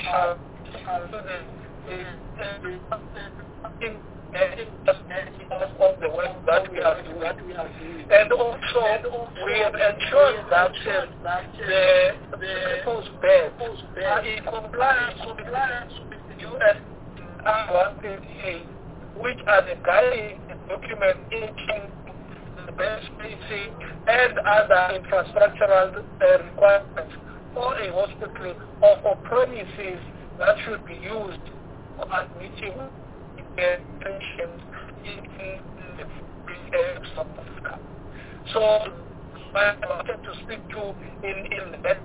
of the work that we are doing, and also we have ensured that the proposed beds are in compliance with the U N one thirty-eight, which are the guiding document in the bed spacing and other infrastructural uh, requirements for a hospital or for premises that should be used for admitting patients in the South Africa. So I wanted to speak to in in that.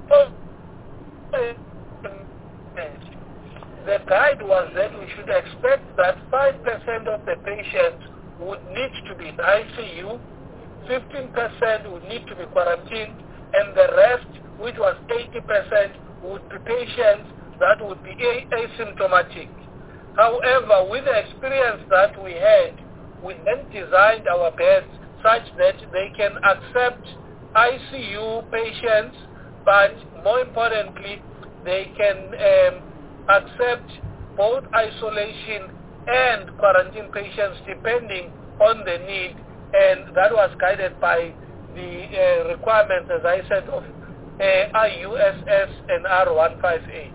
The guide was that we should expect that five percent of the patients would need to be in I C U, fifteen percent would need to be quarantined, and the rest, which was eighty percent, would be patients that would be asymptomatic. However, with the experience that we had, we then designed our beds such that they can accept I C U patients, but more importantly, they can um, accept both isolation and quarantine patients depending on the need, and that was guided by the uh, requirements, as I said, of uh, I U S S and R one fifty-eight.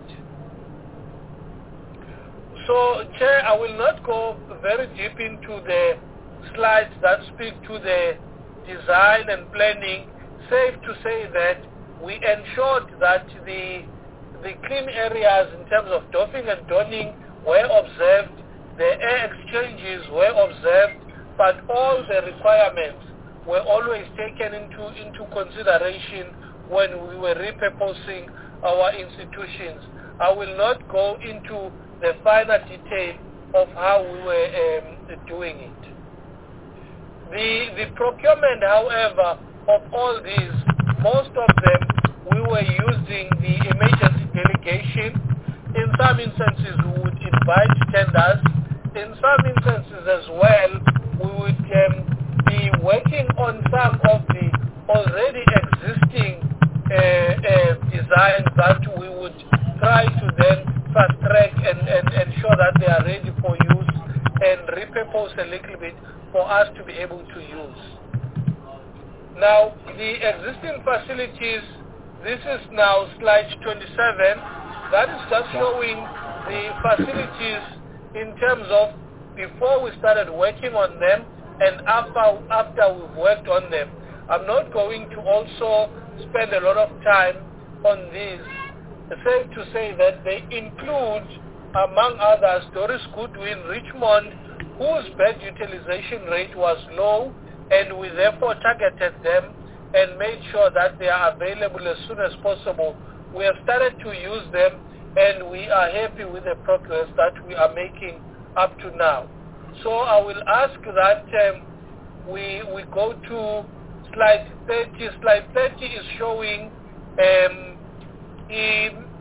So, Chair, I will not go very deep into the slides that speak to the design and planning. Safe to say that we ensured that the the clean areas in terms of doffing and donning were observed, the air exchanges were observed, but all the requirements were always taken into, into consideration when we were repurposing our institutions. I will not go into the finer detail of how we were um, doing it. The, the procurement, however, of all these, most of them, we were using the emergency delegation. In some instances, we would invite tenders. In some instances as well, we would um, be working on some of the already existing uh, uh, designs that we would try to then fast track and, and ensure that they are ready for use and repurpose a little bit for us to be able to use. Now, the existing facilities, this is now slide twenty-seven. That is just showing the facilities in terms of before we started working on them and after, after we've worked on them. I'm not going to also spend a lot of time on these. It's safe to say that they include, among others, Doris Goodwin, Richmond, whose bed utilization rate was low, and we therefore targeted them and made sure that they are available as soon as possible. We have started to use them, and we are happy with the progress that we are making up to now. So I will ask that um, we we go to slide thirty. Slide thirty is showing um, in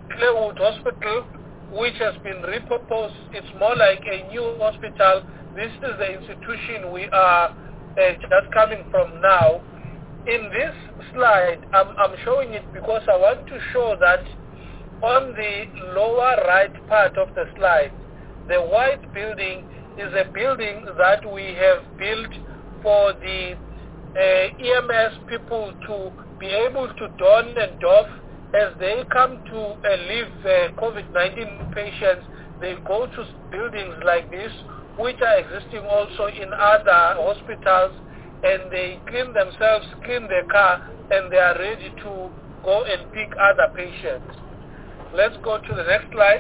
Clarewood Hospital, which has been repurposed. It's more like a new hospital. This is the institution we are uh, just coming from now. In this slide, I'm, I'm showing it because I want to show that on the lower right part of the slide, the white building is a building that we have built for the uh, E M S people to be able to don and doff as they come to uh, leave uh, COVID nineteen patients. They go to buildings like this, which are existing also in other hospitals, and they clean themselves, clean their car, and they are ready to go and pick other patients. Let's go to the next slide.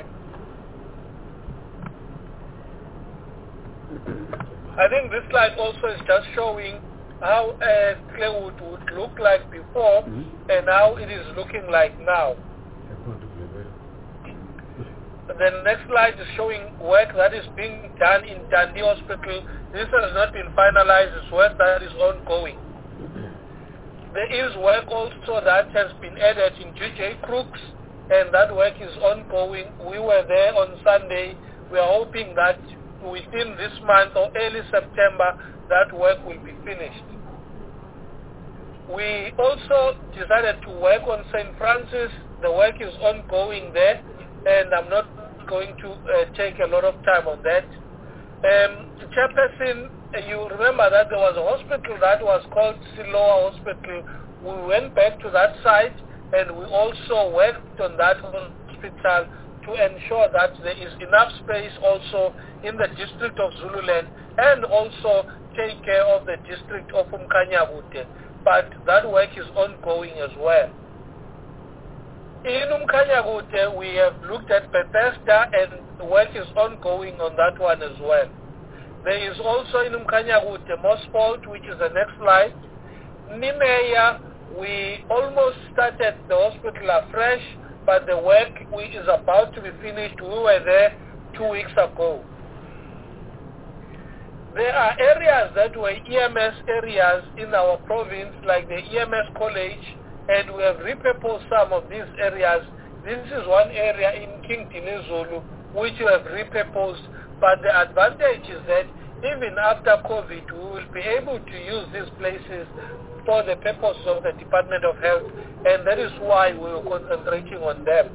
I think this slide also is just showing how uh, Clarewood would look like before mm-hmm. and how it is looking like now. The next slide is showing work that is being done in Dundee Hospital. This has not been finalized. It's work that is ongoing. There is work also that has been added in G J Crooks, and that work is ongoing. We were there on Sunday. We are hoping that within this month or early September, that work will be finished. We also decided to work on Saint Francis. The work is ongoing there, and I'm not going to uh, take a lot of time on that. Um, Chairperson, you remember that there was a hospital that was called Siloa Hospital. We went back to that site, and we also worked on that hospital to ensure that there is enough space also in the district of Zululand and also take care of the district of Umkanyagute. But that work is ongoing as well. In Umkanyagute, we have looked at Bethesda, and the work is ongoing on that one as well. There is also in Umkanyagute Mosport, which is the next slide. Nimeya, we almost started the hospital afresh, but the work is about to be finished. We were there two weeks ago. There are areas that were E M S areas in our province, like the E M S college, and we have repurposed some of these areas. This is one area in King Dinizulu, which we have repurposed, but the advantage is that even after COVID, we will be able to use these places for the purpose of the Department of Health, and that is why we are concentrating on them.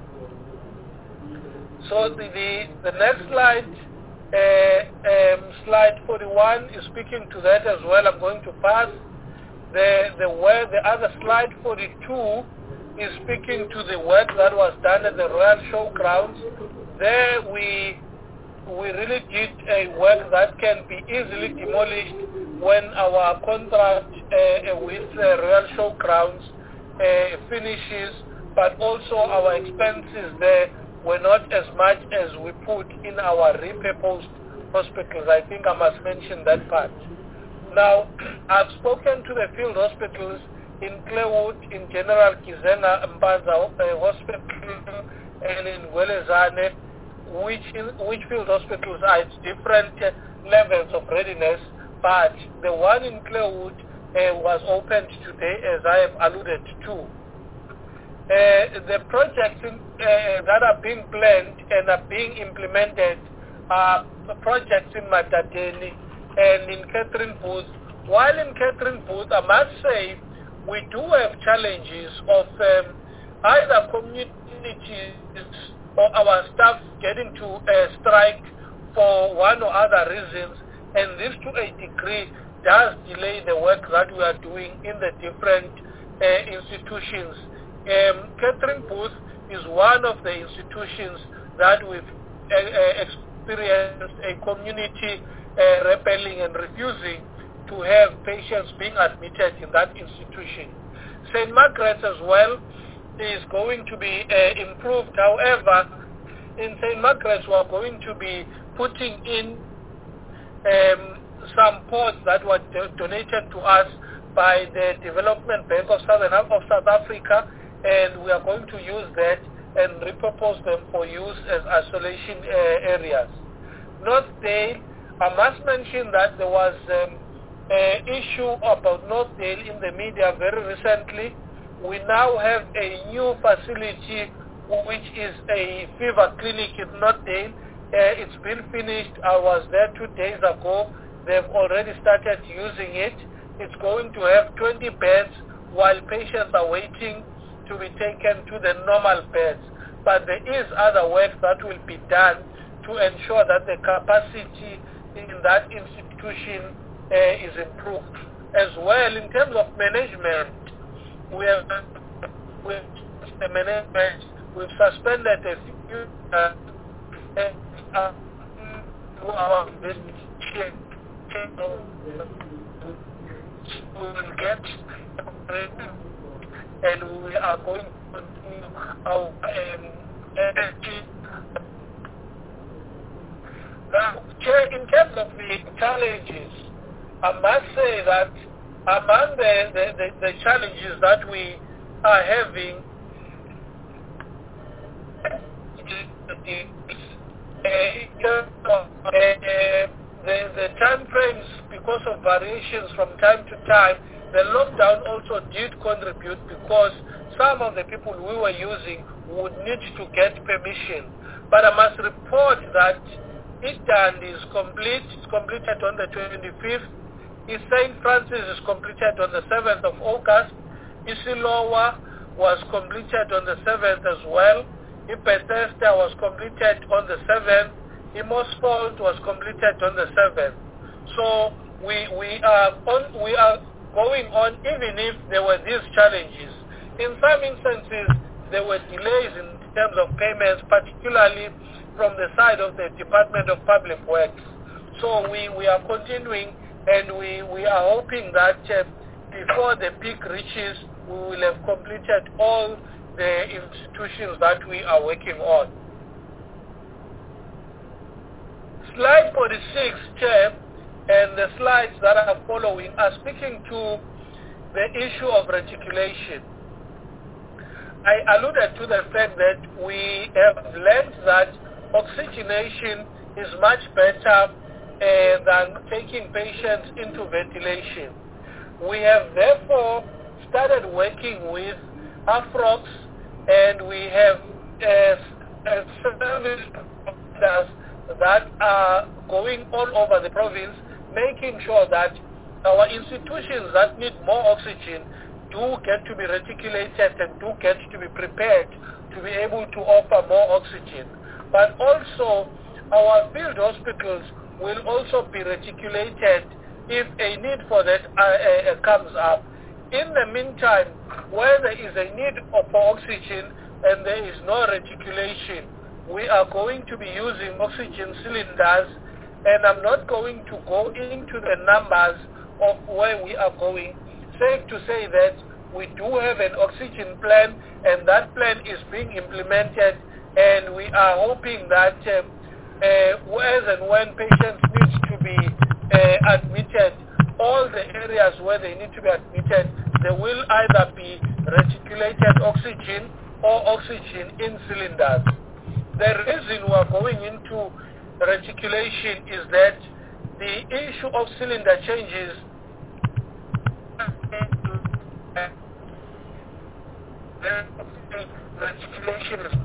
So the, the, the next slide, uh, um, slide forty-one, is speaking to that as well. I'm going to pass. The, the, where the other slide forty-two is speaking to the work that was done at the Royal Showgrounds. There we we really did a work that can be easily demolished when our contract uh, with uh, Royal Showgrounds uh, finishes, but also our expenses there were not as much as we put in our repurposed hospitals. I think I must mention that part. Now, I've spoken to the field hospitals in Clarewood, in General Kizena Mbanza uh, Hospital, and in Gwelezane, which, in, which field hospitals are at different uh, levels of readiness, but the one in Clarewood uh, was opened today, as I have alluded to. Uh, the projects in, uh, that are being planned and are being implemented are projects in Matateni and in Catherine Booth. While in Catherine Booth, I must say, we do have challenges of um, either communities or our staff getting to uh, strike for one or other reasons, and this to a degree does delay the work that we are doing in the different uh, institutions. Um, Catherine Booth is one of the institutions that we've uh, uh, experienced a community uh, repelling and refusing to have patients being admitted in that institution. Saint Margaret's as well is going to be uh, improved. However, in Saint Margaret's we are going to be putting in um, some pots that were do- donated to us by the Development Bank of Southern of South Africa, and we are going to use that and repurpose them for use as isolation uh, areas. Northdale, I must mention that there was um, an issue about Northdale in the media very recently. We now have a new facility which is a fever clinic in Northdale. Uh, it's been finished. I was there two days ago. They've already started using it. It's going to have twenty beds while patients are waiting to be taken to the normal beds. But there is other work that will be done to ensure that the capacity in that institution uh, is improved. As well, in terms of management, we have with the management, we've suspended a few uh, uh, our investigation. We will get and we are going to continue our um, energy. Now, in terms of the challenges, I must say that among the, the, the, the challenges that we are having, uh, uh, the, the time frames, because of variations from time to time, the lockdown also did contribute because some of the people we were using would need to get permission. But I must report that Eastern is complete. It's completed on the twenty-fifth. East Saint Francis is completed on the seventh of August. Isiloa was completed on the seventh as well. Bethesda was completed on the seventh. Mosport was completed on the seventh. So we we are on we are going on even if there were these challenges. In some instances, there were delays in terms of payments, particularly from the side of the Department of Public Works. So we, we are continuing, and we, we are hoping that uh, before the peak reaches, we will have completed all the institutions that we are working on. Slide forty-six, Chair, and the slides that are following are speaking to the issue of reticulation. I alluded to the fact that we have learned that oxygenation is much better uh, than taking patients into ventilation. We have therefore started working with AFROX, and we have uh, uh, service providers that are going all over the province, making sure that our institutions that need more oxygen do get to be reticulated and do get to be prepared to be able to offer more oxygen. But also, our field hospitals will also be reticulated if a need for that uh, uh, comes up. In the meantime, where there is a need for oxygen and there is no reticulation, we are going to be using oxygen cylinders, and I'm not going to go into the numbers of where we are going. Safe to say that we do have an oxygen plan, and that plan is being implemented, and we are hoping that uh, uh, as and when patients need to be uh, admitted, all the areas where they need to be admitted, there will either be reticulated oxygen or oxygen in cylinders. The reason we are going into reticulation is that the issue of cylinder changes reticulation is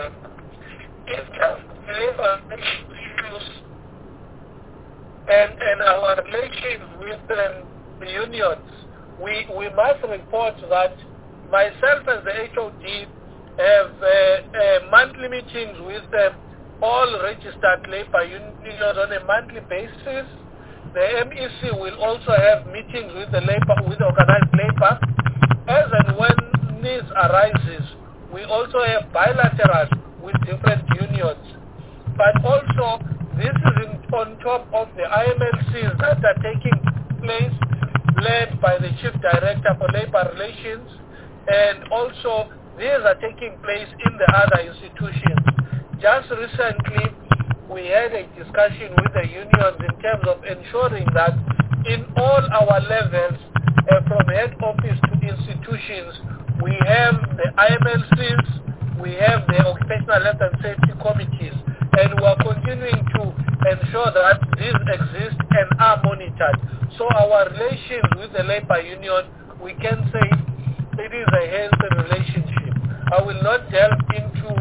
issues and, and our relations with um, the unions. We, we must report that myself as the H O D have uh, uh, monthly meetings with um, all registered labor unions on a monthly basis. The M E C will also have meetings with the labor, with organized labor. As and when needs arises, we also have bilaterals with different unions. But also, this is in, on top of the I M L Cs that are taking place, led by the Chief Director for Labor Relations, and also these are taking place in the other institutions. Just recently, we had a discussion with the unions in terms of ensuring that in all our levels, uh, from head office to institutions, we have the I M L Cs, we have the Occupational Health and Safety Committees, and we are continuing to ensure that these exist and are monitored. So our relations with the labor union, we can say it is a healthy relationship. I will not delve into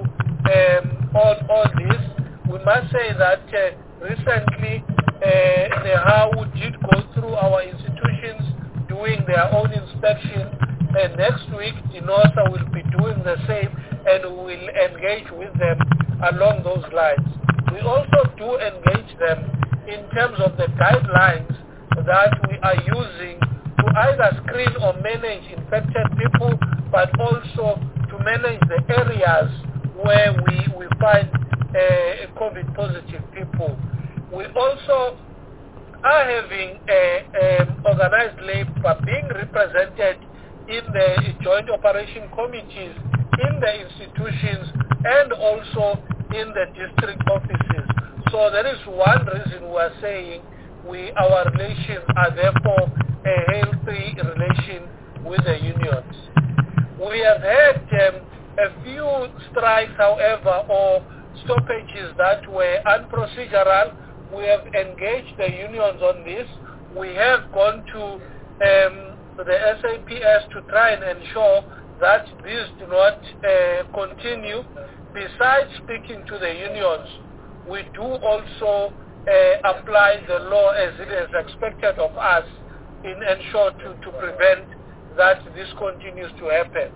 um, all, all this. We must say that uh, recently uh, NEHAWU did go through our institutions doing their own inspection, and next week DINOSA will be doing the same, and we will engage with them along those lines. We also do engage them in terms of the guidelines that we are using to either screen or manage infected people, but also to manage the areas where we, we find uh, COVID positive people. We also are having a, um, organized labor being represented in the joint operation committees, in the institutions, and also in the district offices. So that is one reason we are saying we, our relations are therefore a healthy relation with the unions. We have had um, a few strikes, however, or stoppages that were unprocedural. We have engaged the unions on this. We have gone to um, the S A P S to try and ensure that these do not uh, continue. Besides speaking to the unions, we do also uh, apply the law as it is expected of us in ensure to, to prevent that this continues to happen.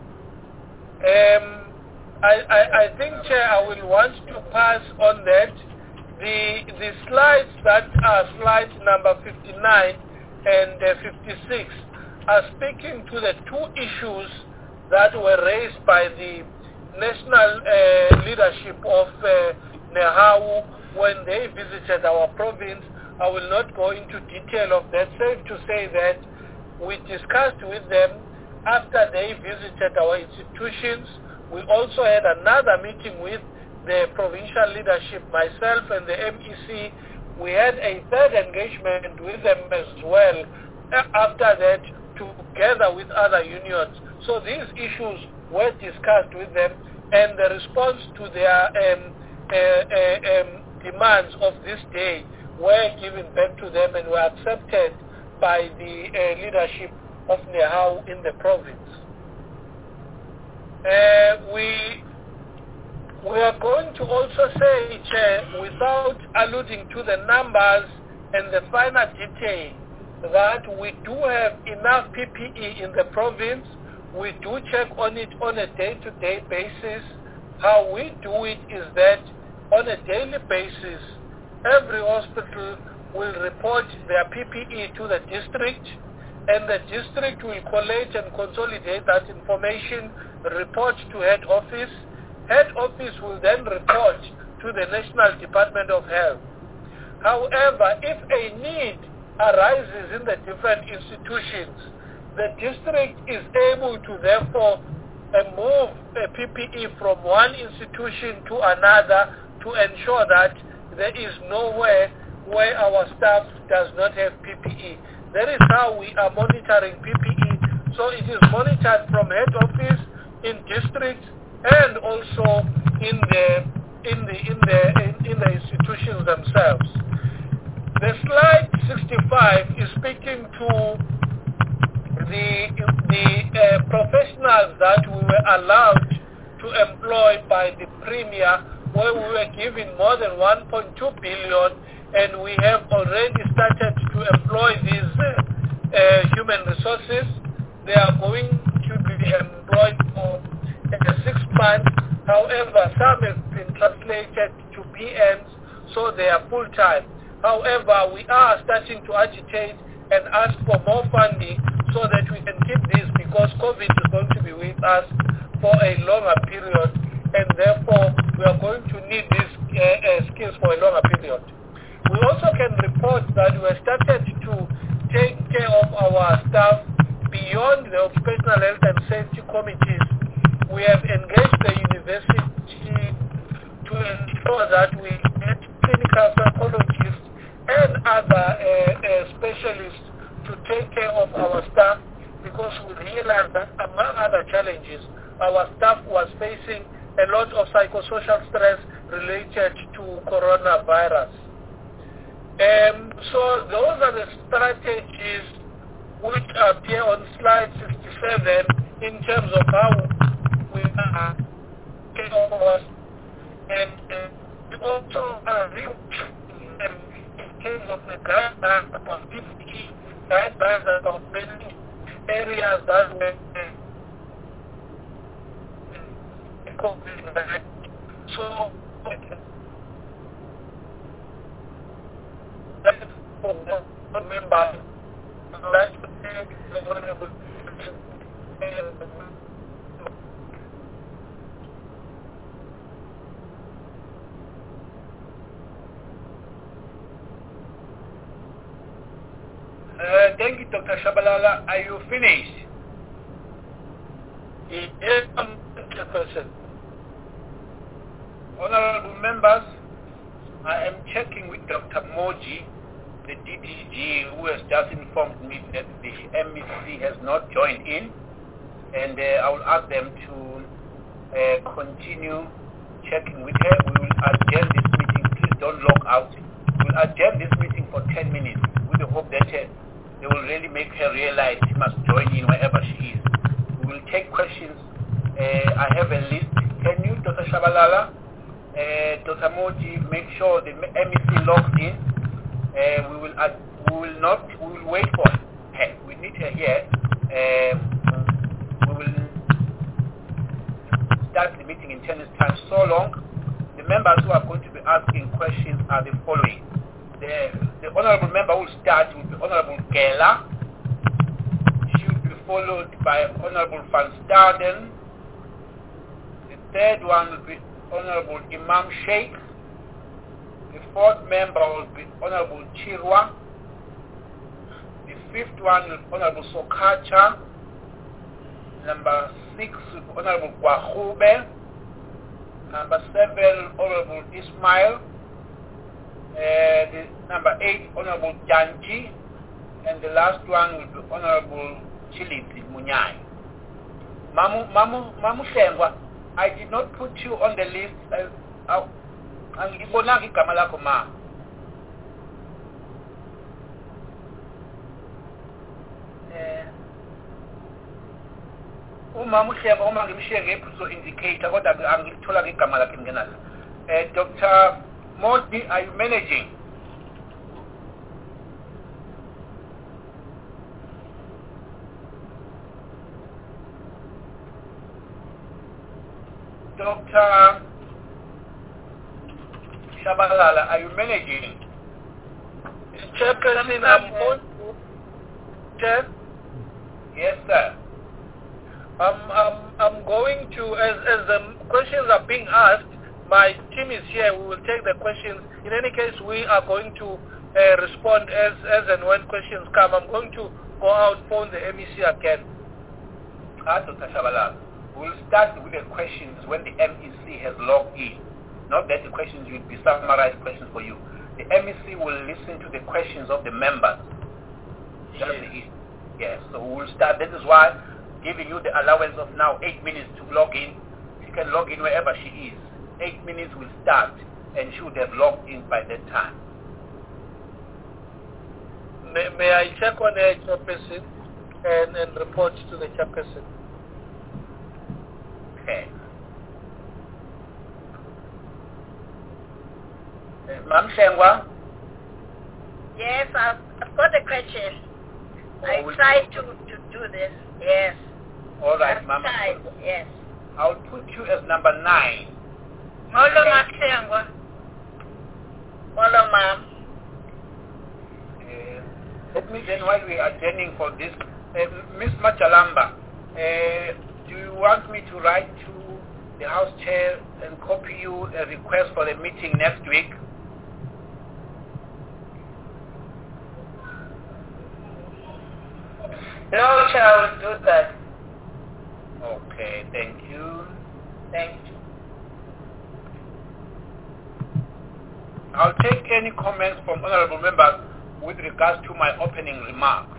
Um, I, I, I think, Chair, I will want to pass on that. The, the slides that are slides number fifty-nine and uh, fifty-six are speaking to the two issues that were raised by the national uh, leadership of uh, NEHAWU when they visited our province. I will not go into detail of that. Safe to say that we discussed with them after they visited our institutions. We also had another meeting with the provincial leadership, myself and the M E C. We had a third engagement with them as well after that, together with other unions. So these issues were discussed with them, and the response to their um, uh, uh, um, demands of this day were given back to them and were accepted by the uh, leadership of NEHAWU in the province. Uh, we we are going to also say, Chair, without alluding to the numbers and the finer detail, that we do have enough P P E in the province. We do check on it on a day-to-day basis. How we do it is that on a daily basis, every hospital will report their P P E to the district, and the district will collate and consolidate that information, report to head office. Head office will then report to the National Department of Health. However, if a need arises in the different institutions, the district is able to therefore uh, move a P P E from one institution to another to ensure that there is nowhere where our staff does not have P P E. That is how we are monitoring P P E. So it is monitored from head office, in districts, and also in the in the in the in, in the institutions themselves. The slide sixty-five is speaking to the the uh, professionals that we were allowed to employ by the Premier, where we were given more than one point two billion, and we have already started to employ these uh, uh, human resources. They are going to be employed for uh, six months. However, some have been translated to P Ms, so they are full-time. However, we are starting to agitate and ask for more funding so that we can keep this, because COVID is going to be with us for a longer period, and therefore we are going to need these uh, uh, skills for a longer period. We also can report that we have started to take care of our staff beyond the occupational health and safety committees. We have engaged the university to ensure that we get clinical psychologists and other uh, uh, specialists to take care of our staff, because we realized that among other challenges, our staff was facing a lot of psychosocial stress related to coronavirus. Um, so those are the strategies which appear on slide sixty-seven in terms of how we are taking our And uh, also uh, in case of the guidelines upon fifty guidelines about many areas that were COVID. So that is for one member. That's the honorable. Uh, thank you, Doctor Shabalala. Are you finished? Yes, I'm the person. Honorable members, I am checking with Doctor Moji, the D D G, who has just informed me that the M E C has not joined in, and uh, I will ask them to uh, continue checking with her. We will adjourn this meeting. Please don't log out. We will adjourn this meeting for ten minutes with the hope that uh, they will really make her realize she must join in wherever she is. We will take questions. Uh, I have a list. Can you, Doctor Shabalala, uh, Doctor Moji, make sure the M E C logs in? Uh, we will uh, we will not we will wait for her. We need her here. Uh, we will start the meeting in ten minutes time. So long. The members who are going to be asking questions are the following. The, the honorable member who will start will be Honorable Gela. She will be followed by Honorable Van Staden. The third one will be Honorable Imam Sheikh. The fourth member will be Honorable Chirwa. The fifth one will be Honorable Sokacha. Number six will be Honorable Kwahube. Number seven, Honorable Ismail. Uh, the number eight, Honorable Janji. And the last one will be Honorable Chiliti Munyai. Mamu, Mamu, Mamu Shengwa, I did not put you on the list. Uh, Angibonanga igama lakho ma. Eh uma muhleba uma ngimshiye ngephuzo indicator kodwa angithola igama lakhe ngenala. Eh Doctor Modi, are you managing? Doctor Shabalala, are you managing? Chairperson, I'm going to... Chair? Yes, sir. I'm, I'm, I'm going to, as, as the questions are being asked, my team is here. We will take the questions. In any case, we are going to uh, respond as, as and when questions come. I'm going to go out, phone the M E C again. Ah, Doctor Shabalala, we'll start with the questions when the M E C has logged in. Not that the questions will be summarized questions for you. The M E C will listen to the questions of the members. Yes. Yes, so we'll start. That is why giving you the allowance of now eight minutes to log in. She can log in wherever she is. Eight minutes will start and she would have logged in by that time. May, may I check on the chairperson and, and report to the chairperson? Okay. Ma'am Shengwa? Yes, I've, I've got a question. Oh, I we- tried to, to do this. Yes. All right, I've Ma'am. tried. Yes. I'll put you as number nine. Hello, Ma'am. Hello, ma'am. Uh, let me then, while we are attending for this, uh, Miss Machalamba, uh, do you want me to write to the House Chair and copy you a request for a meeting next week? No, Chair, I will do that. Okay, thank you. Thank you. I'll take any comments from honorable members with regards to my opening remarks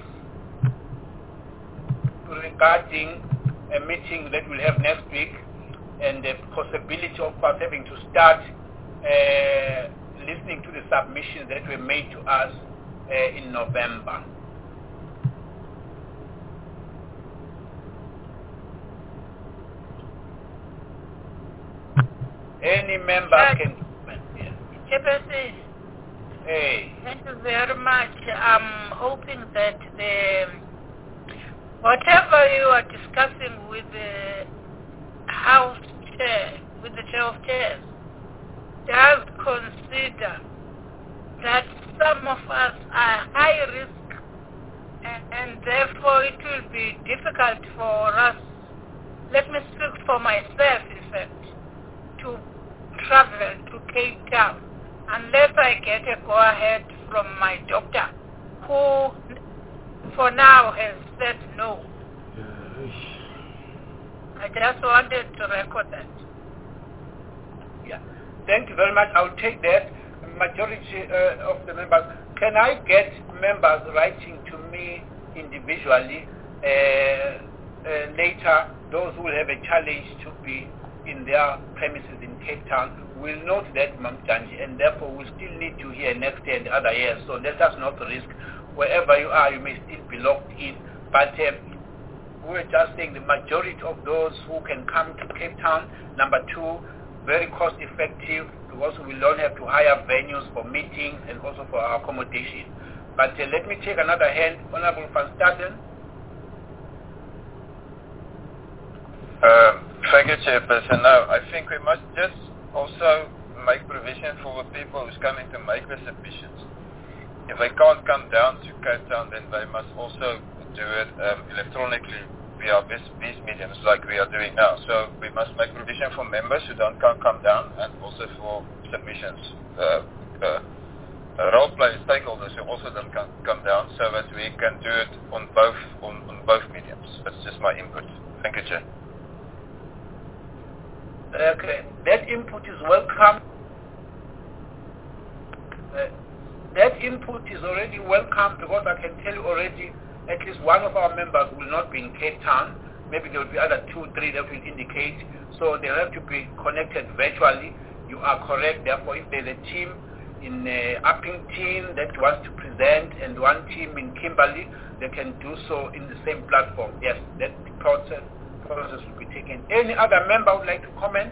regarding a meeting that we'll have next week and the possibility of us having to start uh, listening to the submissions that were made to us uh, in November. Any member Yes. can comment. Yes. Chairperson, Hey. thank you very much. I'm hoping that the whatever you are discussing with the House Chair, with the Chair of Chairs, does consider that some of us are high risk and, and therefore it will be difficult for us, let me speak for myself in fact, to travel to Cape Town unless I get a go-ahead from my doctor who for now has said no. I just wanted to record that. Yeah. Thank you very much. I'll take that. Majority uh, of the members. Can I get members writing to me individually uh, uh, later? Those who will have a challenge to be in their premises in Cape Town will note that, Mam Janji, and therefore we still need to hear next year and other years. So let us not risk. Wherever you are, you may still be locked in. But uh, we were just saying the majority of those who can come to Cape Town. Number two, very cost effective because we don't have to hire venues for meetings and also for our accommodation. But uh, let me take another hand. Honorable Van Staden. Uh, thank you, Chairperson. No, I think we must just also make provision for the people who's coming to make the submissions. If they can't come down to Cape Town, then they must also do it um, electronically via these, these mediums like we are doing now. So we must make provision for members who don't come, come down and also for submissions. Uh, uh, uh, role players, stakeholders who also don't come, come down so that we can do it on both on, on both mediums. That's just my input. Thank you, Chair. Okay, that input is welcome. Uh, that input is already welcome because I can tell you already at least one of our members will not be in Cape Town. Maybe there will be other two, three that will indicate. So they'll have to be connected virtually. You are correct. Therefore, if there's a team in uh, Uppington that wants to present and one team in Kimberley, they can do so in the same platform. Yes, that process. process will be taken. Any other member would like to comment?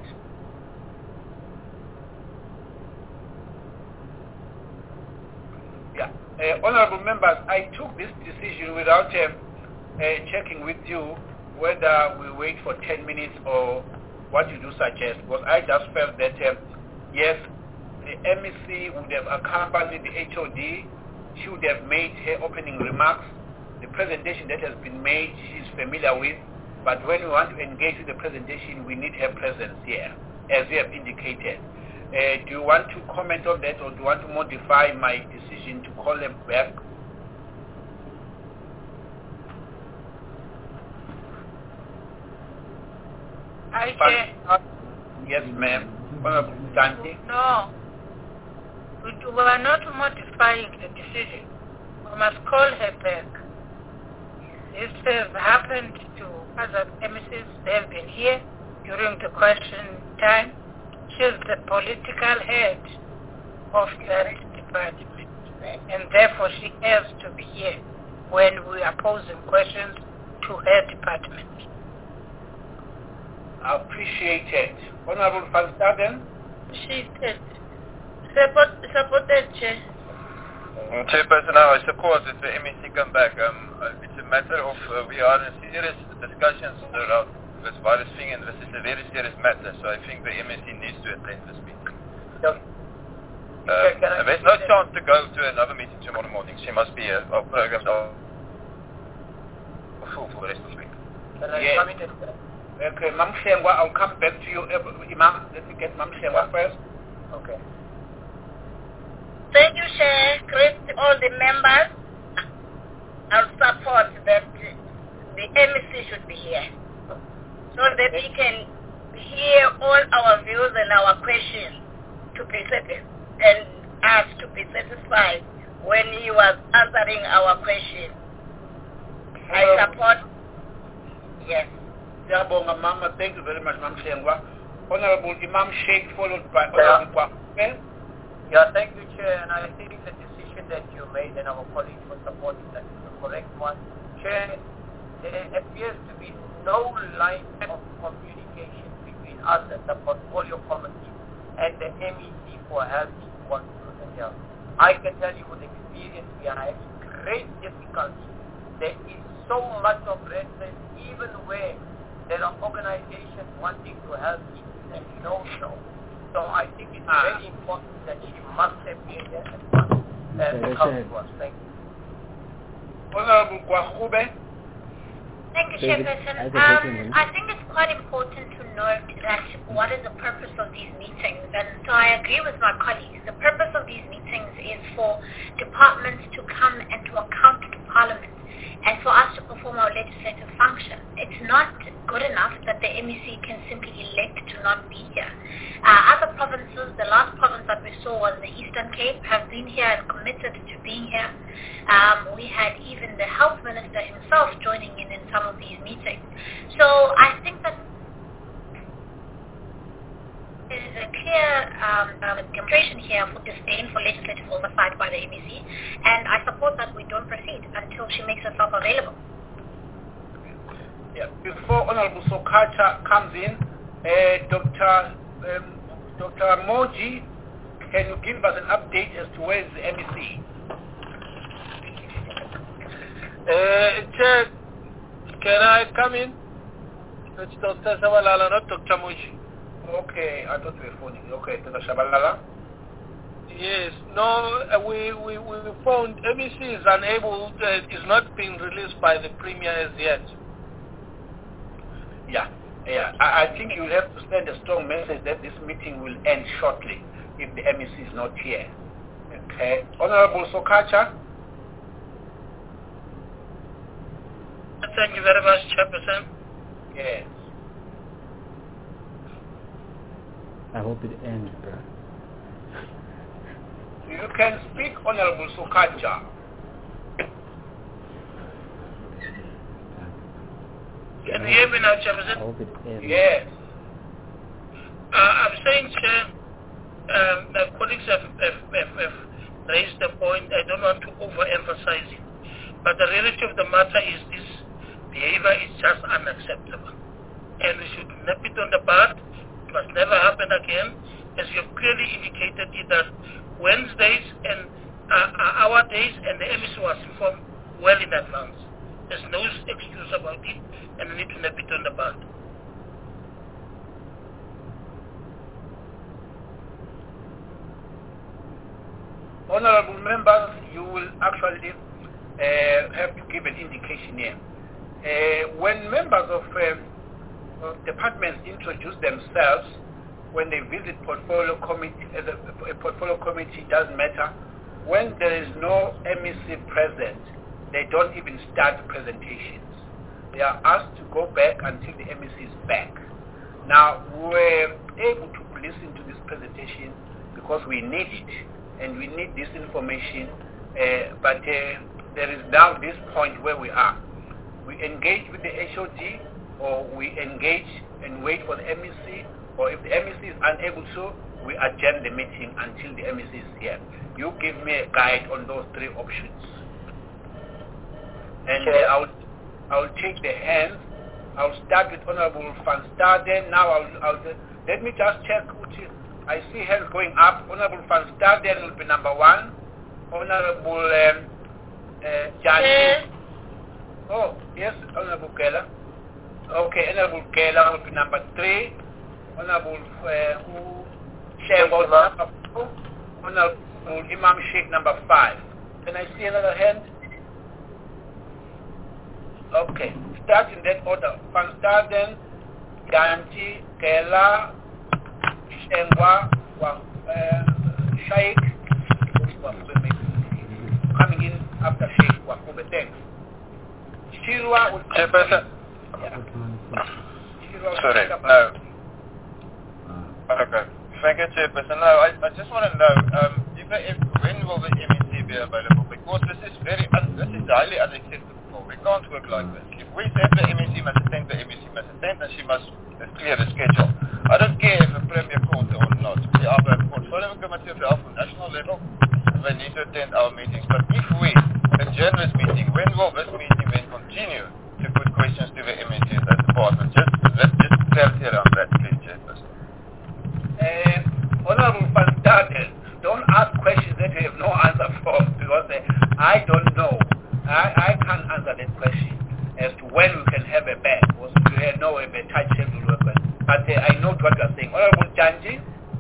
Yeah. Uh, honorable members, I took this decision without uh, uh, checking with you whether we wait for ten minutes or what you do suggest, because I just felt that uh, yes, the M E C would have accompanied the H O D. She would have made her opening remarks. The presentation that has been made, she's familiar with. But when we want to engage with the presentation, we need her presence here, as we have indicated. Uh, do you want to comment on that, or do you want to modify my decision to call them back? I Chair. Yes, ma'am. Honorable Santi. No. We, do, we are not modifying the decision. We must call her back. This has happened to other M E Cs. They have been here during the question time. She's the political head of that department, and therefore she has to be here when we are posing questions to her department. I appreciate it. Honorable Van Staden. She said, support, supported, Chair. Chairperson, now I support that the M E C come back. Um, it's a matter of, uh, we are in serious discussions around this virus thing, and this is a very serious matter, so I think the M E C needs to attend this meeting. Yep. Uh, and there's no chance to go to another meeting tomorrow morning. She must be here. Our programs are full for the rest of the week. Can I Yes. come in and Okay, Mam Shengwa, I'll come back to you. Uh, Imam, let me get Mam Shengwa first. Okay. Thank you, Chair. Greet all the members. I'll support that the M E C should be here so that we can hear all our views and our questions to be satisfied and us to be satisfied when he was answering our questions. I support. Yes. Siyabonga, Mama. Thank you very much, Mam Shengwa. Honorable Imam Sheikh, followed by Honorable Kwame. Yeah, thank you, Chair, and I think the decision that you made and our colleagues for supporting that is the correct one. Chair, there appears to be no line of communication between us and the portfolio committee and the M E C for Health Constitution Health. I can tell you with experience we are having great difficulty. There is so much of red tape, even where there are organizations wanting to help people and no show. So I think it's ah. very important that she must have been there and must uh, come to us. Thank you. Honorable Kwahube. Thank you, Chairperson. Um, I think it's quite important to note that what is the purpose of these meetings, and so I agree with my colleagues. The purpose of these meetings is for departments to come and to account to Parliament and for us to perform our legislative function. It's not good enough that the M E C can simply elect to not be here. Uh, other provinces, the last province that we saw was the Eastern Cape, have been here and committed to being here. Um, we had even the health minister himself joining in in some of these meetings. So I think that there is a clear um, um, demonstration here for disdain for legislative oversight by the M E C, and I support that we don't proceed until she makes herself available. Yeah. Before Honorable Sokacha comes in, uh, Doctor Um, Doctor Moji, can you give us an update as to where is the M E C? Uh, Chair, can I come in? It's Doctor Shabalala, not Doctor Moji. Okay, I thought we were phoning. Okay, Doctor Shabalala. Yes, no, uh, we, we, we found M E C is unable, uh, is not being released by the Premier as yet. Yeah. Yeah, I, I think you have to send a strong message that this meeting will end shortly if the M E C is not here. Okay. Honorable Sokacha. Thank you very much, Chairperson. Yes. I hope it ends, bro. You can speak, Honorable Sokacha. Can you hear me now, Chairperson? Yes. Uh, I'm saying, Chair, um, my colleagues have, have, have, have raised the point. I don't want to overemphasize it. But the reality of the matter is this behavior is just unacceptable. And we should nip it on the bud. It must never happen again. As you have clearly indicated it that Wednesdays and uh, our days and the M E C was informed well in advance. There's no excuse about it, and we need to nip it on the bud. Honorable members, you will actually uh, have to give an indication here. Uh, when members of, uh, of departments introduce themselves, when they visit portfolio committee, as a, a portfolio committee doesn't matter. When there is no M E C present, they don't even start presentations. They are asked to go back until the M E C is back. Now, we're able to listen to this presentation because we need it, and we need this information, uh, but uh, there is now this point where we are. We engage with the H O D, or we engage and wait for the M E C, or if the M E C is unable to, we adjourn the meeting until the M E C is here. You give me a guide on those three options. And uh, I'll, I'll take the hands. I'll start with Honorable Van Staden. Now I'll, I'll let me just check. I see hands going up. Honorable Van Staden will be number one. Honorable um, uh, Jan. Yes. Oh, yes, Honorable Keller. Okay, Honorable Keller will be number three. Honorable uh, who Chair was number four. Honorable Imam Sheikh number five. Can I see another hand? Okay, start in that order. Van Staden, Yanji, Kela, Shengwa, uh, Sheikh, coming in after Sheikh Wakube. Thanks. Shirwa will Chairperson. Yeah. Sorry, no. Okay. Thank you, Chairperson. No, I, I just want to know, um, if, if, when will the M E C be available? Because this is very, un, this is highly unacceptable. We can't work like this. If we say the M E C must attend, the M E C must attend, and she must clear the schedule. I don't care if a Premier calls her or not. We have a portfolio committee of the Alpha national level, and they need to attend our meetings. But if we adjourn this meeting, when will this meeting then continue to put questions to the M E C at that department? Just, let's just clarity around that, please, Chairperson. Uh, Honorable Van Staden, don't ask questions that you have no answer for, because uh, I don't know. I, I can't answer that question as to when we can have a ban. Because we know a tight schedule workers. But uh, I know what you are saying. Honorable Janji?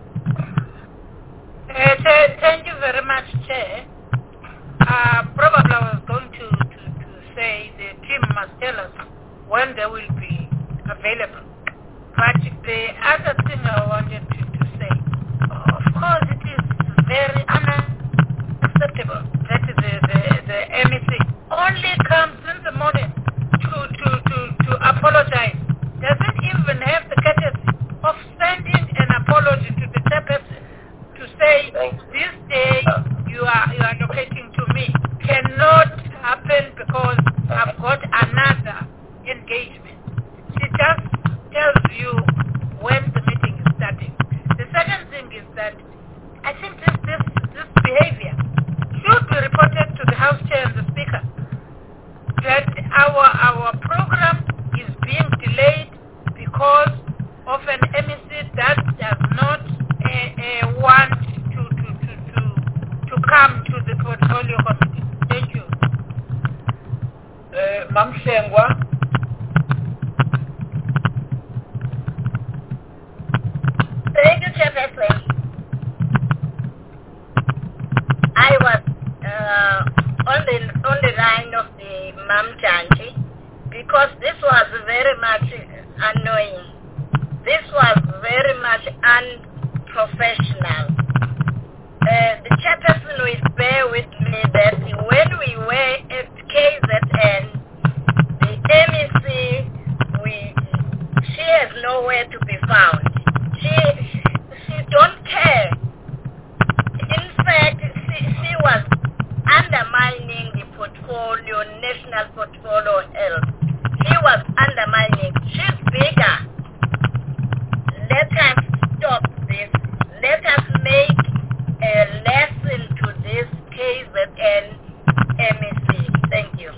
Uh, th- thank you very much, Chair. Uh, probably I was going to, to, to say the team must tell us when they will be available. But the other thing I wanted to, to say, of course it is very unacceptable that the, the, the M E C only comes in the morning to, to, to, to apologize. Doesn't even have the courtesy of sending an apology to the chairperson to say this day you are you are allocating to me cannot happen because I've got another engagement. She just tells you when the meeting is starting. The second thing is that I think this this this behavior should be reported to the House Chair and the Speaker, that our our program is being delayed because of an M E C that does not uh, uh, want to, to, to, to, to come to the portfolio committee. Thank you. Uh, Mam Shengwa? Thank you, Chairperson. I was uh, on the on the line of the Mam Janji because this was very much annoying. This was very much unprofessional. Uh, the chairperson will bear with me that when we were at K Z N, the M E C, we she has nowhere to be found. She she don't care. In fact, she, she was undermining the portfolio, national portfolio health. She was undermining. She's bigger. Let us stop this. Let us make a lesson to this K Z N M E C. Thank you.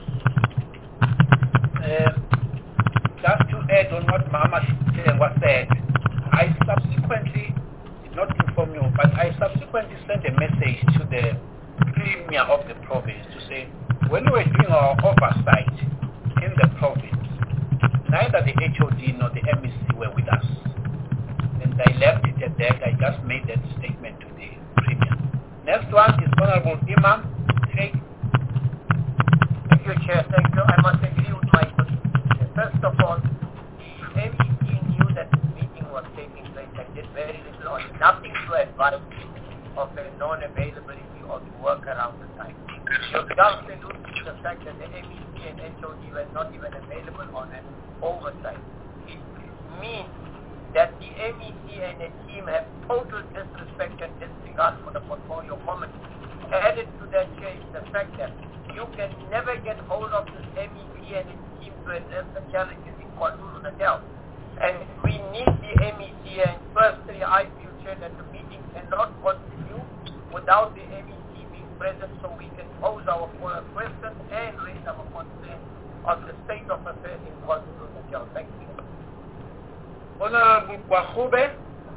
Uh, just to add on what Mama Shengwa said, I subsequently did not inform you, but I subsequently sent a message to the Premier of the province to say, when we were doing our oversight in the province, neither the H O D nor the M E C were with us. And I left it at that. I just made that statement to the Premier. Next one is Honorable Imam. Take. Thank you, Chair. Thank you. I must agree with my colleague. First of all, M E C knew that this meeting was taking place and did very little or nothing to advise of a non-availability or to work around the time. Yourself alludes to the fact that the M E C and H O D were not even available on an oversight. It means that the M E C and the team have total disrespect and disregard for the portfolio committee. Added to that, Chair, is the fact that you can never get hold of this M E C and its team to address the challenges in KwaZulu-Natal. And we need the M E C, and firstly, I feel, Chair, that the meeting cannot continue without the M E C being present so we can pose our questions and raise our concern on the state of affairs in KwaZulu-Natal. Thank you. Honorable Kwahube.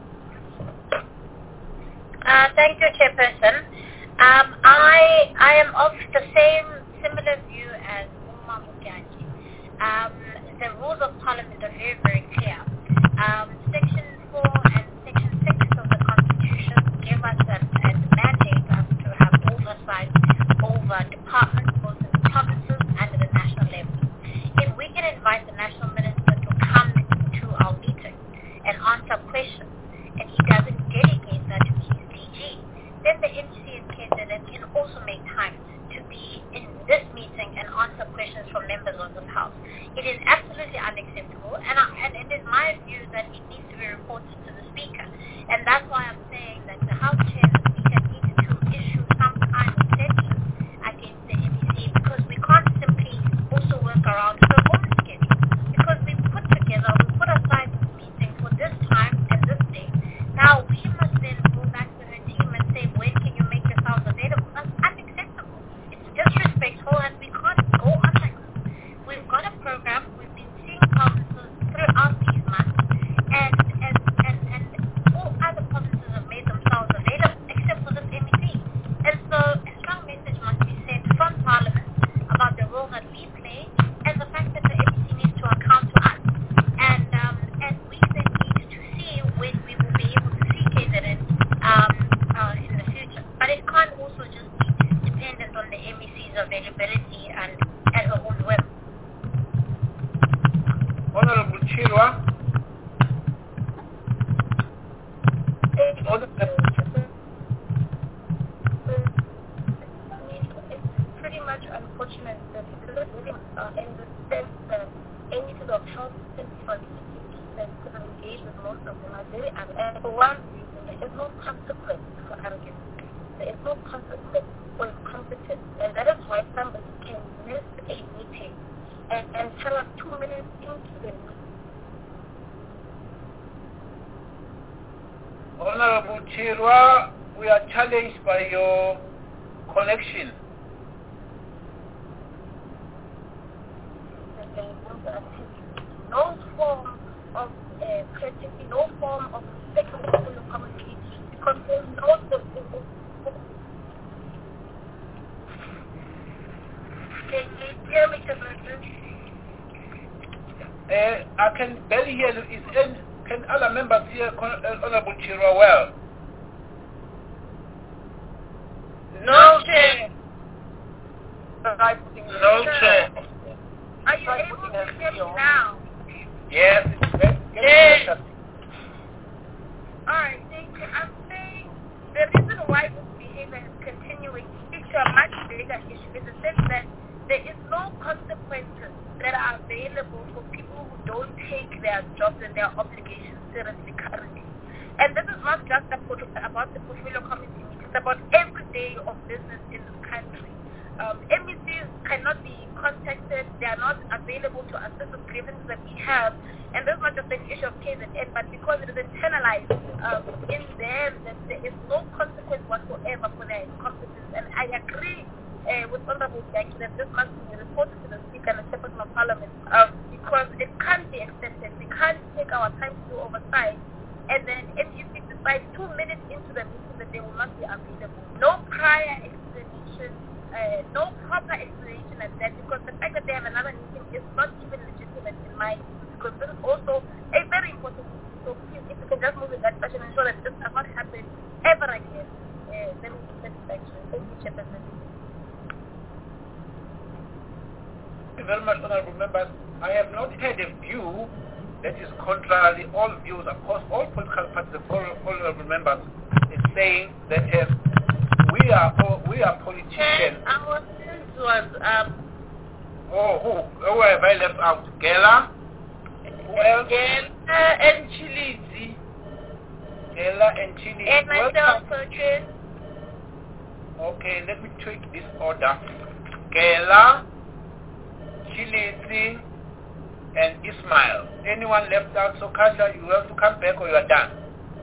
Uh, thank you, Chairperson. Um, I I am of the same similar view as Uma Mugaji. Um, the rules of Parliament are very, very clear. Um, Section four and Section six of the Constitution give us a, a mandate us to have oversight over departments, both in the provinces and at the national level. If we can invite the national minister to come to our meeting and answer questions, and he doesn't delegate that to his D G, then the M C and K Z N can also make time to be in this meeting and answer questions from members of this House. It is absolutely unacceptable, and, I, and it is my view that it needs to be reported to the Speaker. And that's why I'm saying that the House Chair and the Speaker need to issue some kind of sanction against the M E C, because we can't simply also work around her own schedule. Because we put together, we put aside this meeting for this time and this day. Now we must then go back to her team and say, when can you make yourselves available? That's unacceptable. It's disrespectful, and we can't go on like this. We've got a program, we've been seeing provinces throughout these months, and, and, and, and all other provinces have made themselves availability and at her own whim. Honorable Chirwa. It's pretty much unfortunate that it is uh, in the sense that any sort of health responsibilities that could have engaged with most of them are very unfair. And for one reason, there is no consequence for arrogance. There is no consequence for incompetence. And that is why somebody can miss a meeting and, and tell us two minutes into the meeting. Honorable Chirwa, we are challenged by your connection. No form of uh, courtesy, no form of respect for community, because there's no the Can you hear me, uh, I can barely hear you. Is any, can other members hear Honorable Chirwa well? No, Chair. No, Chair. Are you able to hear me now? Yes. Yes. Alright, thank you. I'm saying the reason why this behavior is continuing speaks to a much bigger issue in the sense that there is no consequences that are available for people who don't take their jobs and their obligations seriously currently. And this is not just about the portfolio committee meeting, it's about every day of business in this country. Um, M E Cs cannot be contacted, they are not available to assist the grievances that we have, and this is not just an issue of K Z N, but because it is internalized um, in them that there is no consequence whatsoever for their incompetence. And I agree uh, with Honorable Jackie that this must be reported to the Speaker and the Chairperson of Parliament um, because it can't be accepted. We can't take our time to do oversight and then M E C decide two minutes into the meeting that they will not be available. No prior explanation. Uh, no proper explanation at that, because the fact that they have another meeting is not even legitimate in my view, because this is also a very important issue. So please, if you can just move in that fashion and ensure that this does not happen ever again, uh, then we can satisfaction. Thank you, Chairperson. Thank you very much, honorable members. I have not heard a view that is contrary. All views, of course, all political parties, all honorable members, is saying that uh, we are we are politicians. Our sense was up. Oh, who? Who have I left out? Gela? Who else? Gela and Chilizi. Gela and Chilizi. And myself, Fortune. Okay, let me tweak this order. Gela, Chilizi, and Ismail. Anyone left out? So, Kasha, you have to come back or you are done.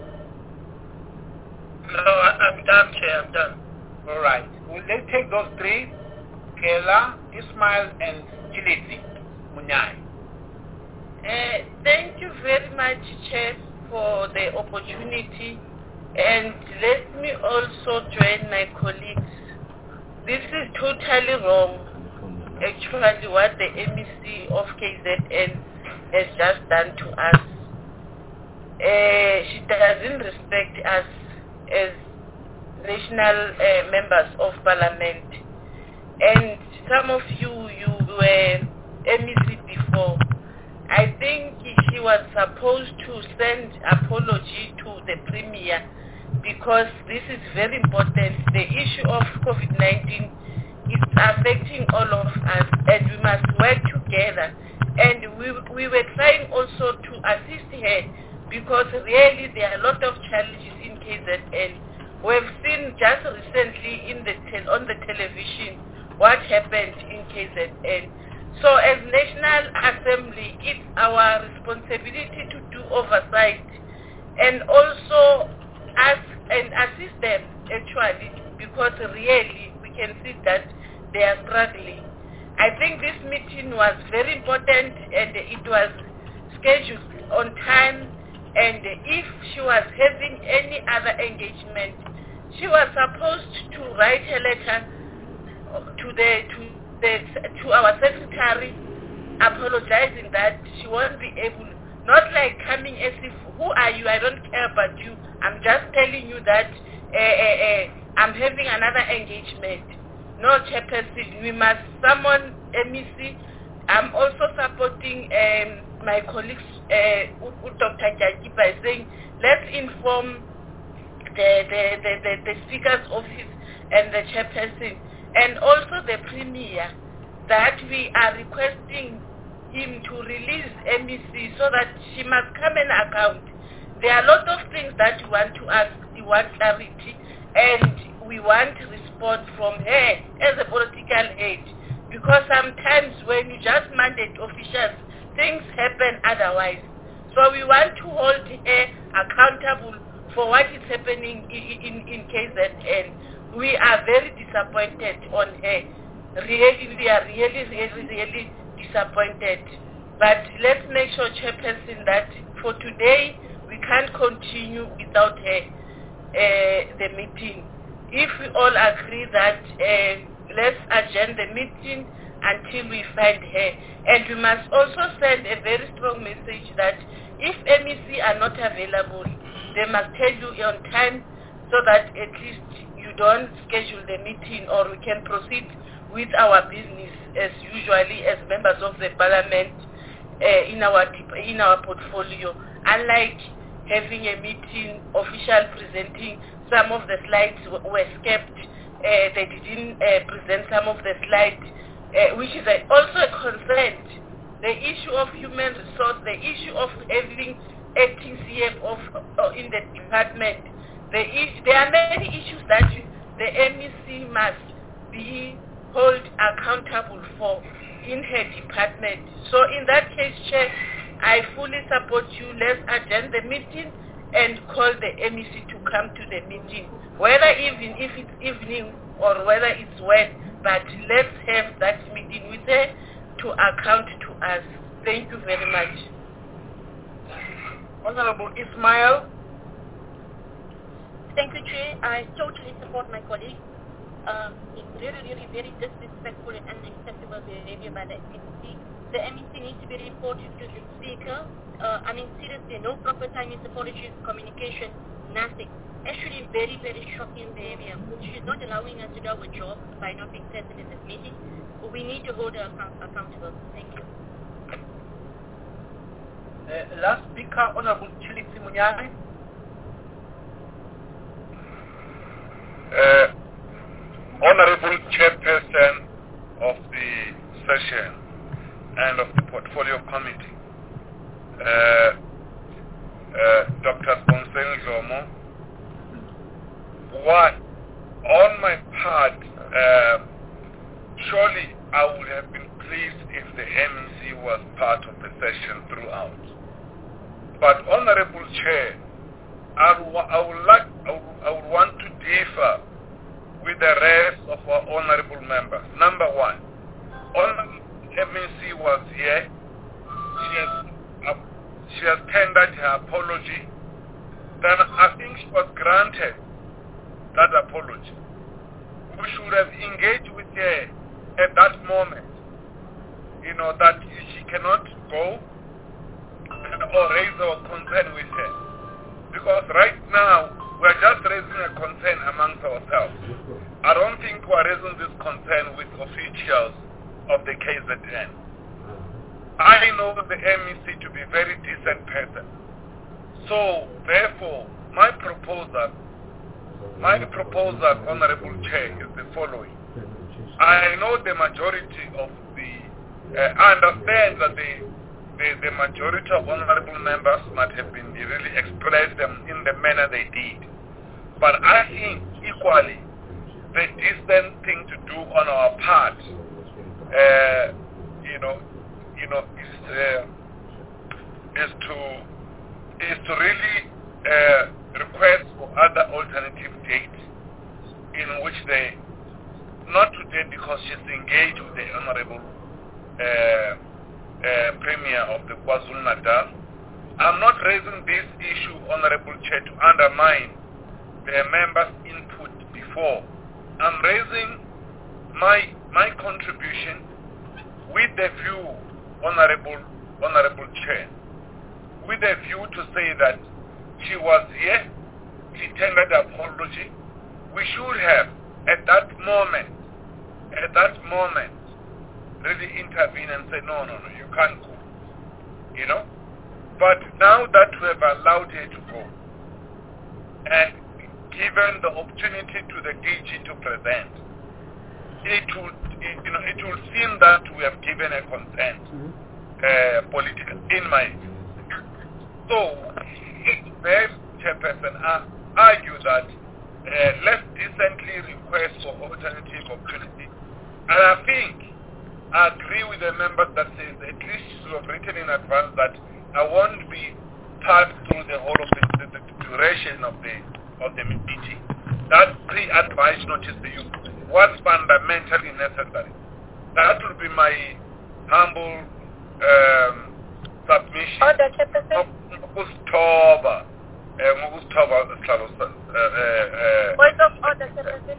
No, I'm done, Chair, I'm done. All right. Well, let's take those three, Kela, Ismail, and Chilizi Munyai. Uh, thank you very much, Chair, for the opportunity. And let me also join my colleagues. This is totally wrong, actually, what the M E C of K Z N has just done to us. Uh, she doesn't respect us as national uh, members of parliament, and some of you you were M E C before. I think she was supposed to send apology to the Premier, because this is very important. The issue of COVID nineteen is affecting all of us, and we must work together. And we we were trying also to assist her, because really there are a lot of challenges in K Z N. We've seen just recently in the tel- on the television what happened in K Z N. So as National Assembly, it's our responsibility to do oversight and also ask and assist them actually, because really we can see that they are struggling. I think this meeting was very important, and it was scheduled on time, and if she was having any other engagement, she was supposed to write a letter to the to the to our secretary apologizing that she won't be able, not like coming as if, who are you, I don't care about you, I'm just telling you that uh, uh, uh, I'm having another engagement. no chairperson. We must summon M E C. I'm also supporting um, my colleagues, uh, Doctor Jaki, by saying let's inform the the, the, the, the Speaker's office and the chairperson and also the Premier that we are requesting him to release M E C so that she must come and account. There are a lot of things that we want to ask, we want clarity, and we want response from her as a political head. Because sometimes when you just mandate officials, things happen otherwise. So we want to hold her accountable for what is happening in, in, in K Z N. We are very disappointed on her. Really, we are really, really, really disappointed. But let's make sure, Chairperson, that for today, we can't continue without her, uh, the meeting. If we all agree that uh, let's adjourn the meeting until we find her. And we must also send a very strong message that if M E C are not available, they must tell you on time so that at least you don't schedule the meeting or we can proceed with our business as usually as members of the parliament uh, in our in our portfolio. Unlike having a meeting, official presenting some of the slides were skipped. Uh, they didn't uh, present some of the slides, uh, which is a, also a concern. The issue of human resource, the issue of having acting C F of uh, in the department. The is, there are many issues that you, the M E C must be held accountable for in her department. So in that case, Chair, I fully support you. Let's adjourn the meeting and call the M E C to come to the meeting, whether even if it's evening or whether it's when, but let's have that meeting with her to account to us. Thank you very much. Honorable Ismail. Thank you, Chair. I totally support my colleague. Um, it's really, really very disrespectful and unacceptable behavior by the M E C. The M E C needs to be reported to the Speaker. Uh, I mean, seriously, no proper Chinese apologies, communication, nothing. Actually, very, very shocking behavior. She's not allowing us to do our job by not being present in this meeting. We need to hold her account accountable. Thank you. Uh, last speaker, Honorable Chilipsi Munyane. Uh, Honorable Chairperson of the session and of the Portfolio Committee, uh, uh, Doctor Bonsen Zomo, what, on my part, uh, surely I would have been pleased if the M E C was part of the session throughout. But Honorable Chair, I would, I would like, I would, I would want to differ with the rest of our honorable members. Number one, Honorable M E C was here. She has, uh, she has tendered her apology. Then I think she was granted that apology. We should have engaged with her at that moment. You know, that she cannot go or raise our concern with her. Because right now, we are just raising a concern amongst ourselves. I don't think we are raising this concern with officials of the K Z N. I know the M E C to be a very decent person. So, therefore, my proposal, my proposal, Honorable Chair, is the following. I know the majority of the, uh, I understand that the, the, the majority of honorable members might have been really expressed them in the manner they did. But I think equally, the decent thing to do on our part, uh, you know, you know, is uh, is to is to really uh, request for other alternative dates in which they, not today because she's engaged with the honorable uh, uh, Premier of the KwaZulu-Natal. I'm not raising this issue, Honorable Chair, to undermine the members' input before. I'm raising my my contribution with the view, Honorable Honorable Chair, with a view to say that she was here, she tendered apology. We should have, at that moment, at that moment, really intervene and say, no, no, no, you can't go. You know? But now that we have allowed her to go, and given the opportunity to the D G to present, it will, it, you know, it will seem that we have given a consent, mm-hmm. uh, political, in my view. So, the chairperson uh, argue that uh, let's decently request for alternative opportunity. And I think, I agree with the members that says at least you should have written in advance that I won't be passed through the whole of the, the, the duration of the of the meeting. That pre-advice notice to you was fundamentally necessary. That will be my humble um, submission. Order, Chairperson. Ngokuzithoba, ngokuzithoba sihlalo. Point of order, Chairperson.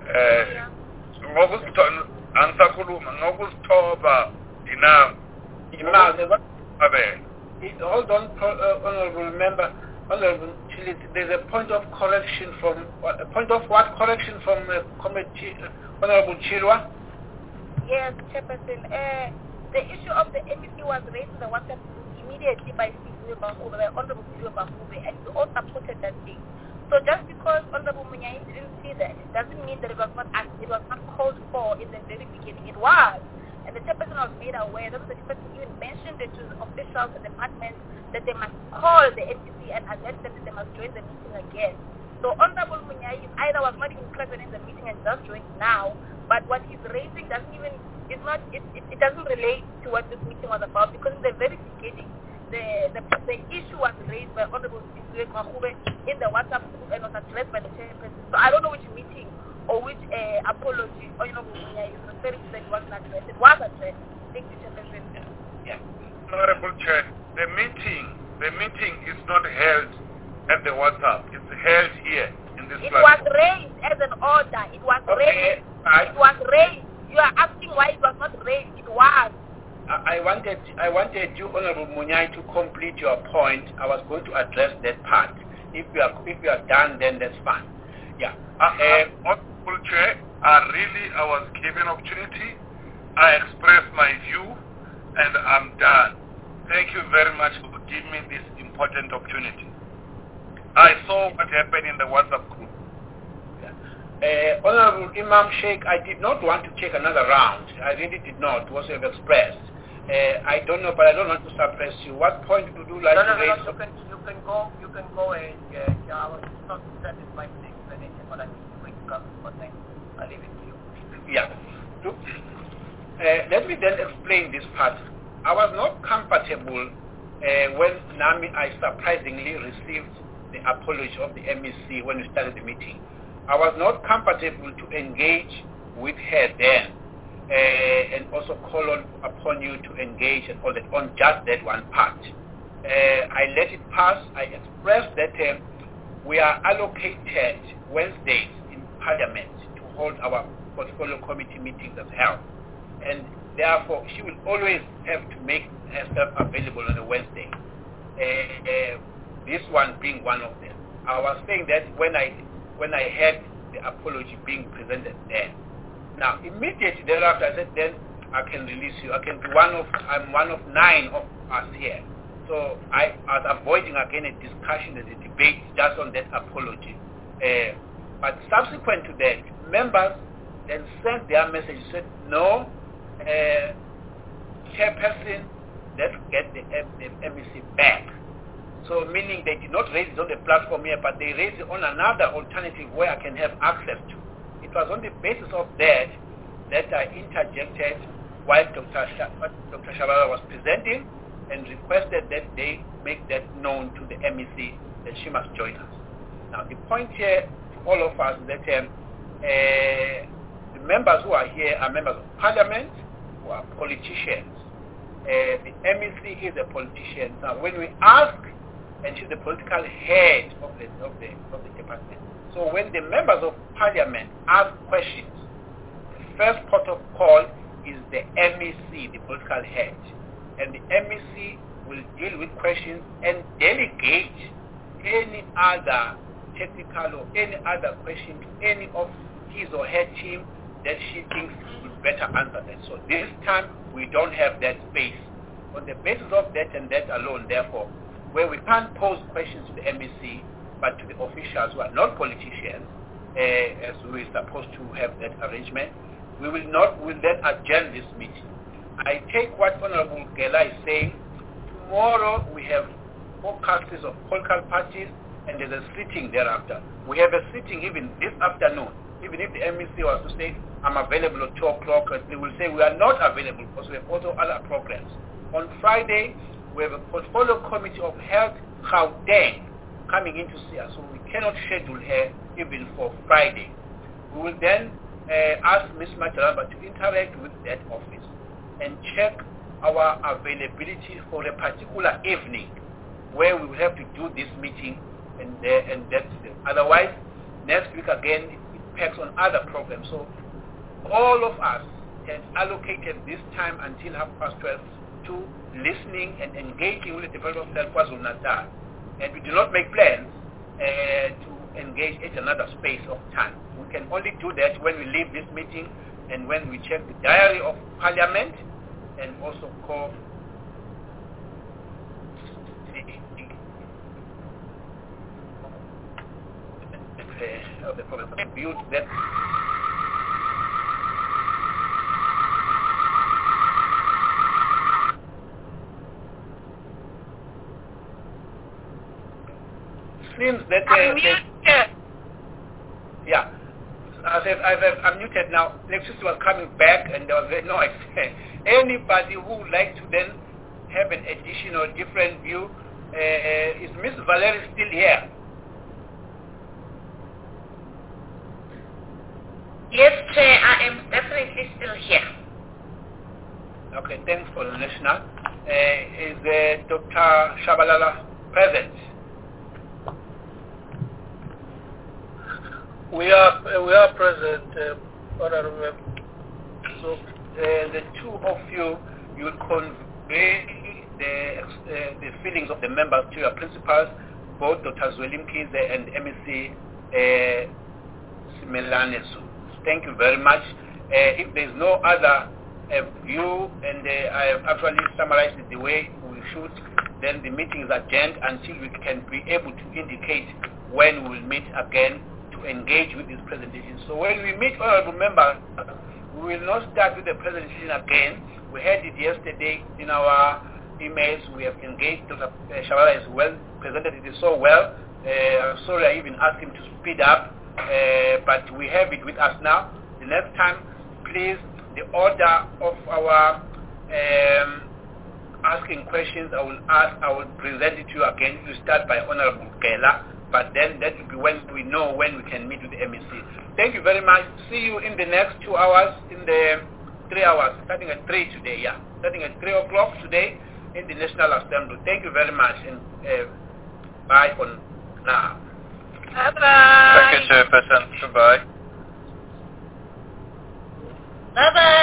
Ngokuzithoba, angisakhuluma ngokuzithoba inam. Imali. Abe. Hold on, uh, honorable member. Honorable Chile, there's a point of correction from a point of what correction from uh, committee, uh, Honorable Chilwa? Yes, Chairperson. Uh, the issue of the M E C was raised in the WhatsApp group immediately by Honorable Sibuwe Bafube, and we all supported that thing. So just because Honorable Munyai didn't see that, it doesn't mean that it was not asked, it was not called for in the very beginning. It was. And the chairperson was made aware, that the chairperson even mentioned it to the officials and departments that they must call the M P C and alert them that they must join the meeting again. So Honorable Munyai either was not even present in the meeting and just joined now, but what he's raising doesn't even, it's not, it, it, it doesn't relate to what this meeting was about, because in the very beginning, the the, the issue was raised by Honorable Sibuwe Bafube in the WhatsApp group and was addressed by the chairperson. So I don't know which meeting or which uh, apology Honorable Munyai is referring to that it wasn't addressed. It was addressed. Thank you, Chairperson. Yeah. Honorable Chair, the meeting, the meeting is not held at the WhatsApp. It's held here in this It platform. was raised as an order. It was Okay. raised. It was raised. You are asking why it was not raised. It was. I wanted, I wanted you, Honorable Munyai, to complete your point. I was going to address that part. If you are, if you are done, then that's fine. Yeah. Uh, uh, Honorable Chair, I really, I was given opportunity. I expressed my view, and I'm done. Thank you very much for giving me this important opportunity. I saw what happened in the WhatsApp group. Uh, Honorable Imam Sheikh, I did not want to take another round. I really did not, was have expressed. Uh, I don't know, but I don't want to suppress you. What point would you like no, to no, no, raise? No, you can, you can go, you can go and uh, yeah, I was not satisfied with the explanation, but I think you're going to come for next. I'll leave it to you. Yeah. Look, uh, let me then explain this part. I was not comfortable uh, when Nami, I surprisingly received the apology of the M E C when we started the meeting. I was not comfortable to engage with her then uh, and also call on, upon you to engage and all that on just that one part. Uh, I let it pass. I expressed that uh, we are allocated Wednesdays in Parliament to hold our portfolio committee meetings as held. And therefore, she will always have to make herself available on a Wednesday. Uh, uh, this one being one of them. I was saying that when I when I heard the apology being presented then. Now, immediately thereafter, I said, then I can release you. I can be one of, I'm one of nine of us here. So I was avoiding again a discussion and a debate just on that apology. Uh, but subsequent to that, members then sent their message, said, no, uh, chairperson, let's get the, the M E C back. So meaning they did not raise it on the platform here, but they raised it on another alternative where I can have access to. It was on the basis of that that I interjected while Doctor Sh- Doctor Shabala was presenting and requested that they make that known to the M E C that she must join us. Now the point here to all of us is that um, uh, the members who are here are members of Parliament, who are politicians. Uh, the M E C is a politician. Now when we ask, and she's the political head of the, of the, of the department. So when the members of Parliament ask questions, the first port of call is the M E C, the political head. And the M E C will deal with questions and delegate any other technical or any other question to any of his or her team that she thinks would better answer that. So this time we don't have that space. On the basis of that and that alone, therefore, where we can't pose questions to the M E C, but to the officials who are not politicians, uh, as we're supposed to have that arrangement, we will not, will then adjourn this meeting. I take what Honorable Gela is saying. Tomorrow we have forecasts of political parties, and there's a sitting thereafter. We have a sitting even this afternoon. Even if the M E C was to say, I'm available at two o'clock, they will say we are not available because we have also other programs. On Friday, we have a portfolio committee of Health Gauteng coming in to see us, so we cannot schedule her even for Friday. We will then uh, ask Miz Majalamba to interact with that office and check our availability for a particular evening where we will have to do this meeting, and uh, and that's it. Otherwise, next week again, it impacts on other programs. So all of us have allocated this time until half past twelve to listening and engaging with the development of KwaZulu-Natal. And we do not make plans uh, to engage at another space of time. We can only do that when we leave this meeting and when we check the diary of Parliament and also call the, the problem build that. Seems that uh, that, yeah, as I've, I've, I'm muted now. Electricity was coming back and there was a noise. Anybody who would like to then have an additional different view, uh, uh, is Miss Valerie still here? Yes, Chair, I am definitely still here. Okay, thanks for the national. Uh, is uh, Doctor Shabalala present? We are uh, we are present, uh, Honorable. So uh, the two of you, you will convey the uh, the feelings of the members to your principals, both Doctor Zweli Mkhize and M E C uh, Simelanesu. Thank you very much. Uh, if there is no other uh, view, and uh, I have actually summarized it the way we should, then the meeting is adjourned until we can be able to indicate when we will meet again to engage with this presentation. So when we meet, honorable members, we will not start with the presentation again. We had it yesterday in our emails. We have engaged. Doctor Shabalala is well presented it so well. Uh, I'm sorry I even asked him to speed up, uh, but we have it with us now. The next time, please, the order of our um, asking questions, I will ask, I will present it to you again. You start by Honorable Gela, but then that will be when we know when we can meet with the M E C. Thank you very much. See you in the next two hours, in the three hours, starting at three today, yeah. Starting at three o'clock today in the National Assembly. Thank you very much, and uh, bye for now. Bye-bye. Thank you, Chairperson. Goodbye. Bye-bye.